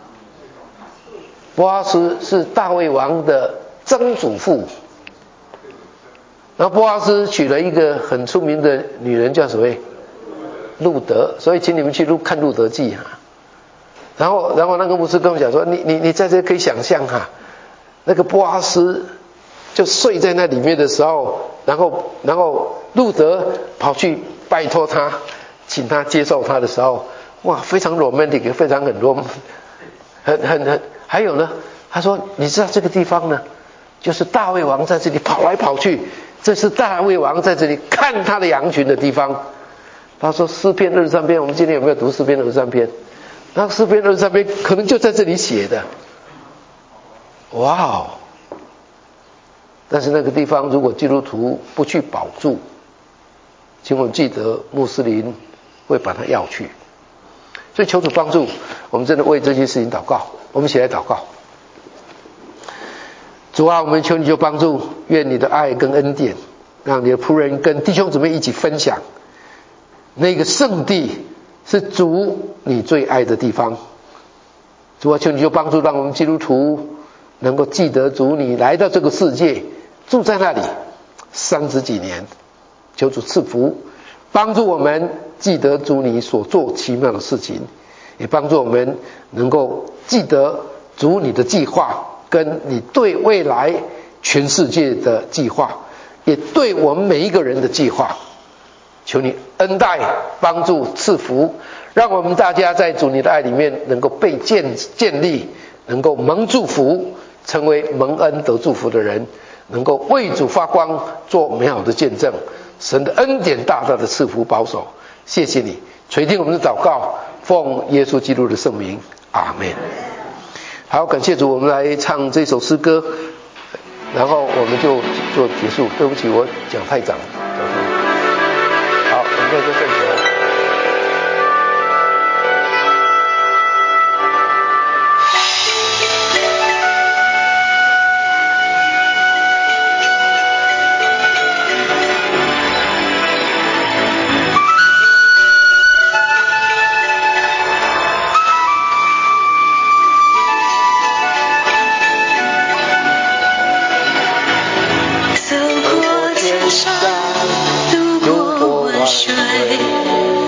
波阿斯是大卫王的曾祖父，然后波阿斯娶了一个很出名的女人，叫什么？路德。所以请你们去看《路德记》啊。然后，然后那个牧师跟我讲说，你你你在这可以想象哈、啊，那个波阿斯就睡在那里面的时候，然后然后路德跑去拜托他，请他接受他的时候，哇，非常 romantic， 非常很 rom， 很很很。还有呢，他说你知道这个地方呢，就是大卫王在这里跑来跑去，这是大卫王在这里看他的羊群的地方。他说诗篇二十三篇，我们今天有没有读诗篇二十三篇？那诗篇二十三篇可能就在这里写的。哇哦！但是那个地方如果基督徒不去保住，请我们记得穆斯林会把它要去。所以求主帮助我们，真的为这些事情祷告。我们一起来祷告。主啊，我们求你就帮助，愿你的爱跟恩典，让你的仆人跟弟兄姊妹一起分享。那个圣地是主你最爱的地方。主啊，求你就帮助，让我们基督徒能够记得主你来到这个世界，住在那里三十几年。求主赐福，帮助我们记得主你所做奇妙的事情，也帮助我们能够记得主你的计划，跟你对未来全世界的计划，也对我们每一个人的计划。求你恩待、帮助、赐福，让我们大家在主你的爱里面能够被建建立，能够蒙祝福，成为蒙恩得祝福的人，能够为主发光，做美好的见证。神的恩典大大的赐福保守，谢谢你垂听我们的祷告，奉耶稣基督的圣名，阿们。好，感谢主，我们来唱这首诗歌，然后我们就做结束。对不起，我讲太长了。好，我们在这站起来。 走过千山，路过万水。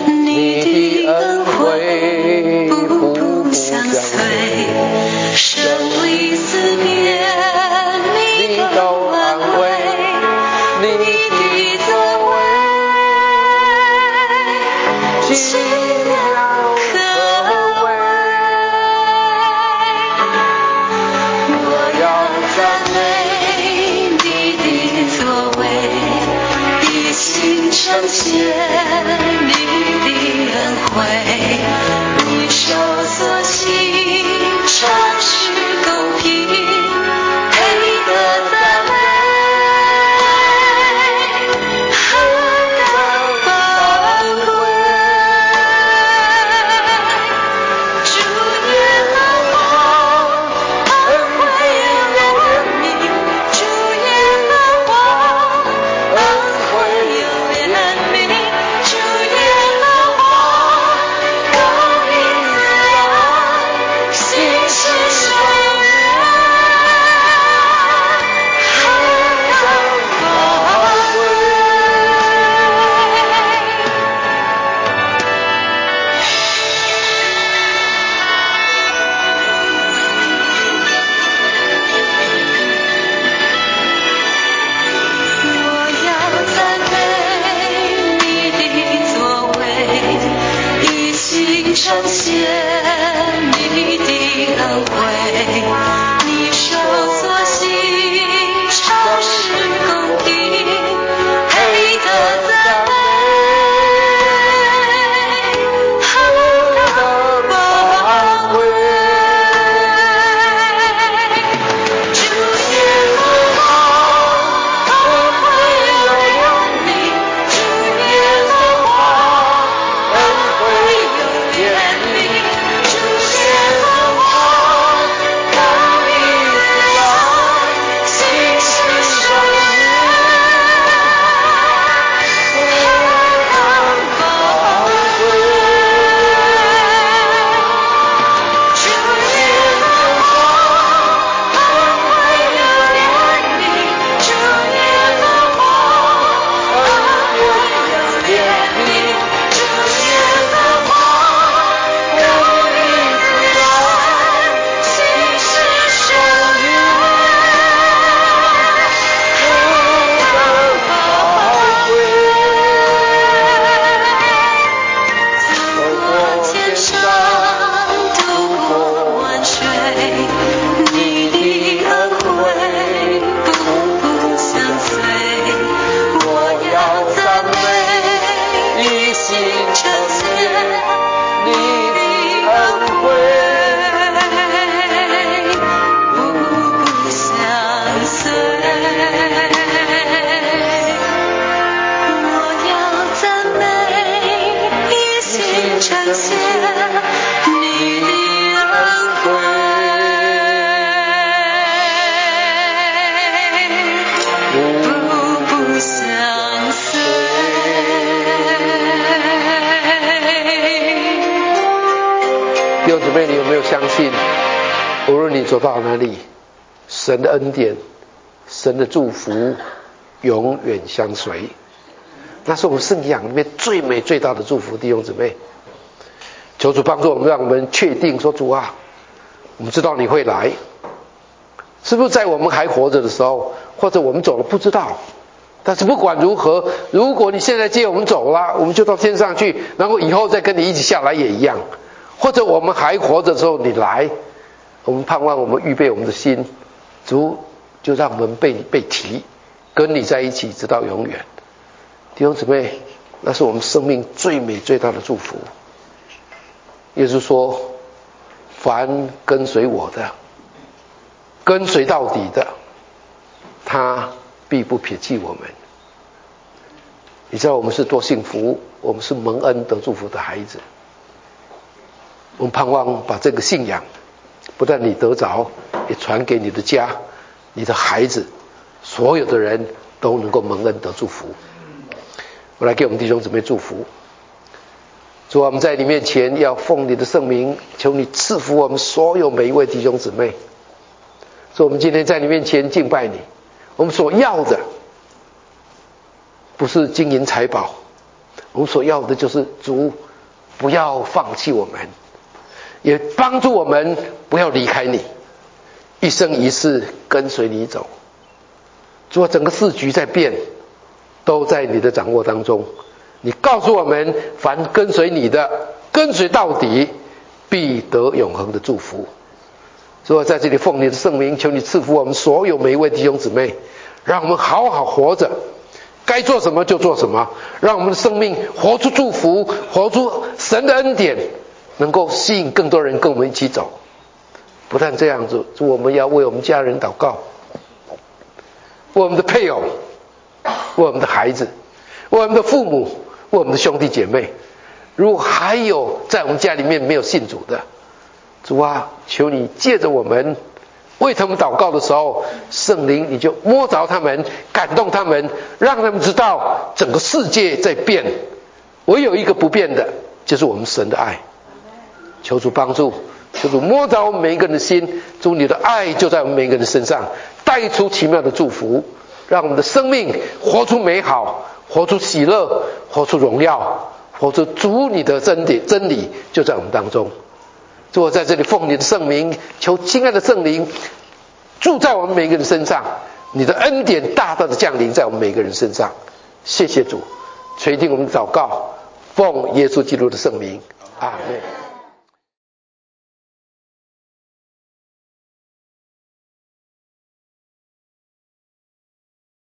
相信，无论你走到哪里，神的恩典、神的祝福永远相随。那是我们信仰里面最美最大的祝福，弟兄姊妹。求主帮助我们，让我们确定说，主啊，我们知道你会来，是不是在我们还活着的时候，或者我们走了不知道，但是不管如何，如果你现在接我们走了，我们就到天上去，然后以后再跟你一起下来也一样。或者我们还活着的时候你来，我们盼望我们预备我们的心，主就让我们被被提，跟你在一起直到永远。弟兄姊妹，那是我们生命最美最大的祝福。耶稣说，凡跟随我的，跟随到底的，他必不撇弃我们。你知道我们是多幸福，我们是蒙恩得祝福的孩子。我们盼望把这个信仰不但你得着，也传给你的家、你的孩子，所有的人都能够蒙恩得祝福。我来给我们弟兄姊妹祝福。主啊，我们在你面前要奉你的圣名，求你赐福我们所有每一位弟兄姊妹。所以我们今天在你面前敬拜你，我们所要的不是金银财宝，我们所要的就是主不要放弃我们，也帮助我们不要离开你，一生一世跟随你走。主啊，整个世局在变，都在你的掌握当中。你告诉我们，凡跟随你的，跟随到底，必得永恒的祝福。所以在这里奉你的圣名，求你赐福我们所有每一位弟兄姊妹，让我们好好活着，该做什么就做什么，让我们的生命活出祝福，活出神的恩典，能够吸引更多人跟我们一起走。不但这样子，主，我们要为我们家人祷告，为我们的配偶，为我们的孩子，为我们的父母，为我们的兄弟姐妹。如果还有在我们家里面没有信主的，主啊，求你借着我们为他们祷告的时候，圣灵你就摸着他们，感动他们，让他们知道整个世界在变，唯有一个不变的，就是我们神的爱。求主帮助，求主摸着我们每一个人的心，主你的爱就在我们每一个人身上，带出奇妙的祝福，让我们的生命活出美好，活出喜乐，活出荣耀，活出主你的真理，真理就在我们当中。主，我在这里奉你的圣名，求亲爱的圣灵住在我们每一个人身上，你的恩典大大的降临在我们每一个人身上。谢谢主，垂听我们的祷告，奉耶稣基督的圣名，阿们。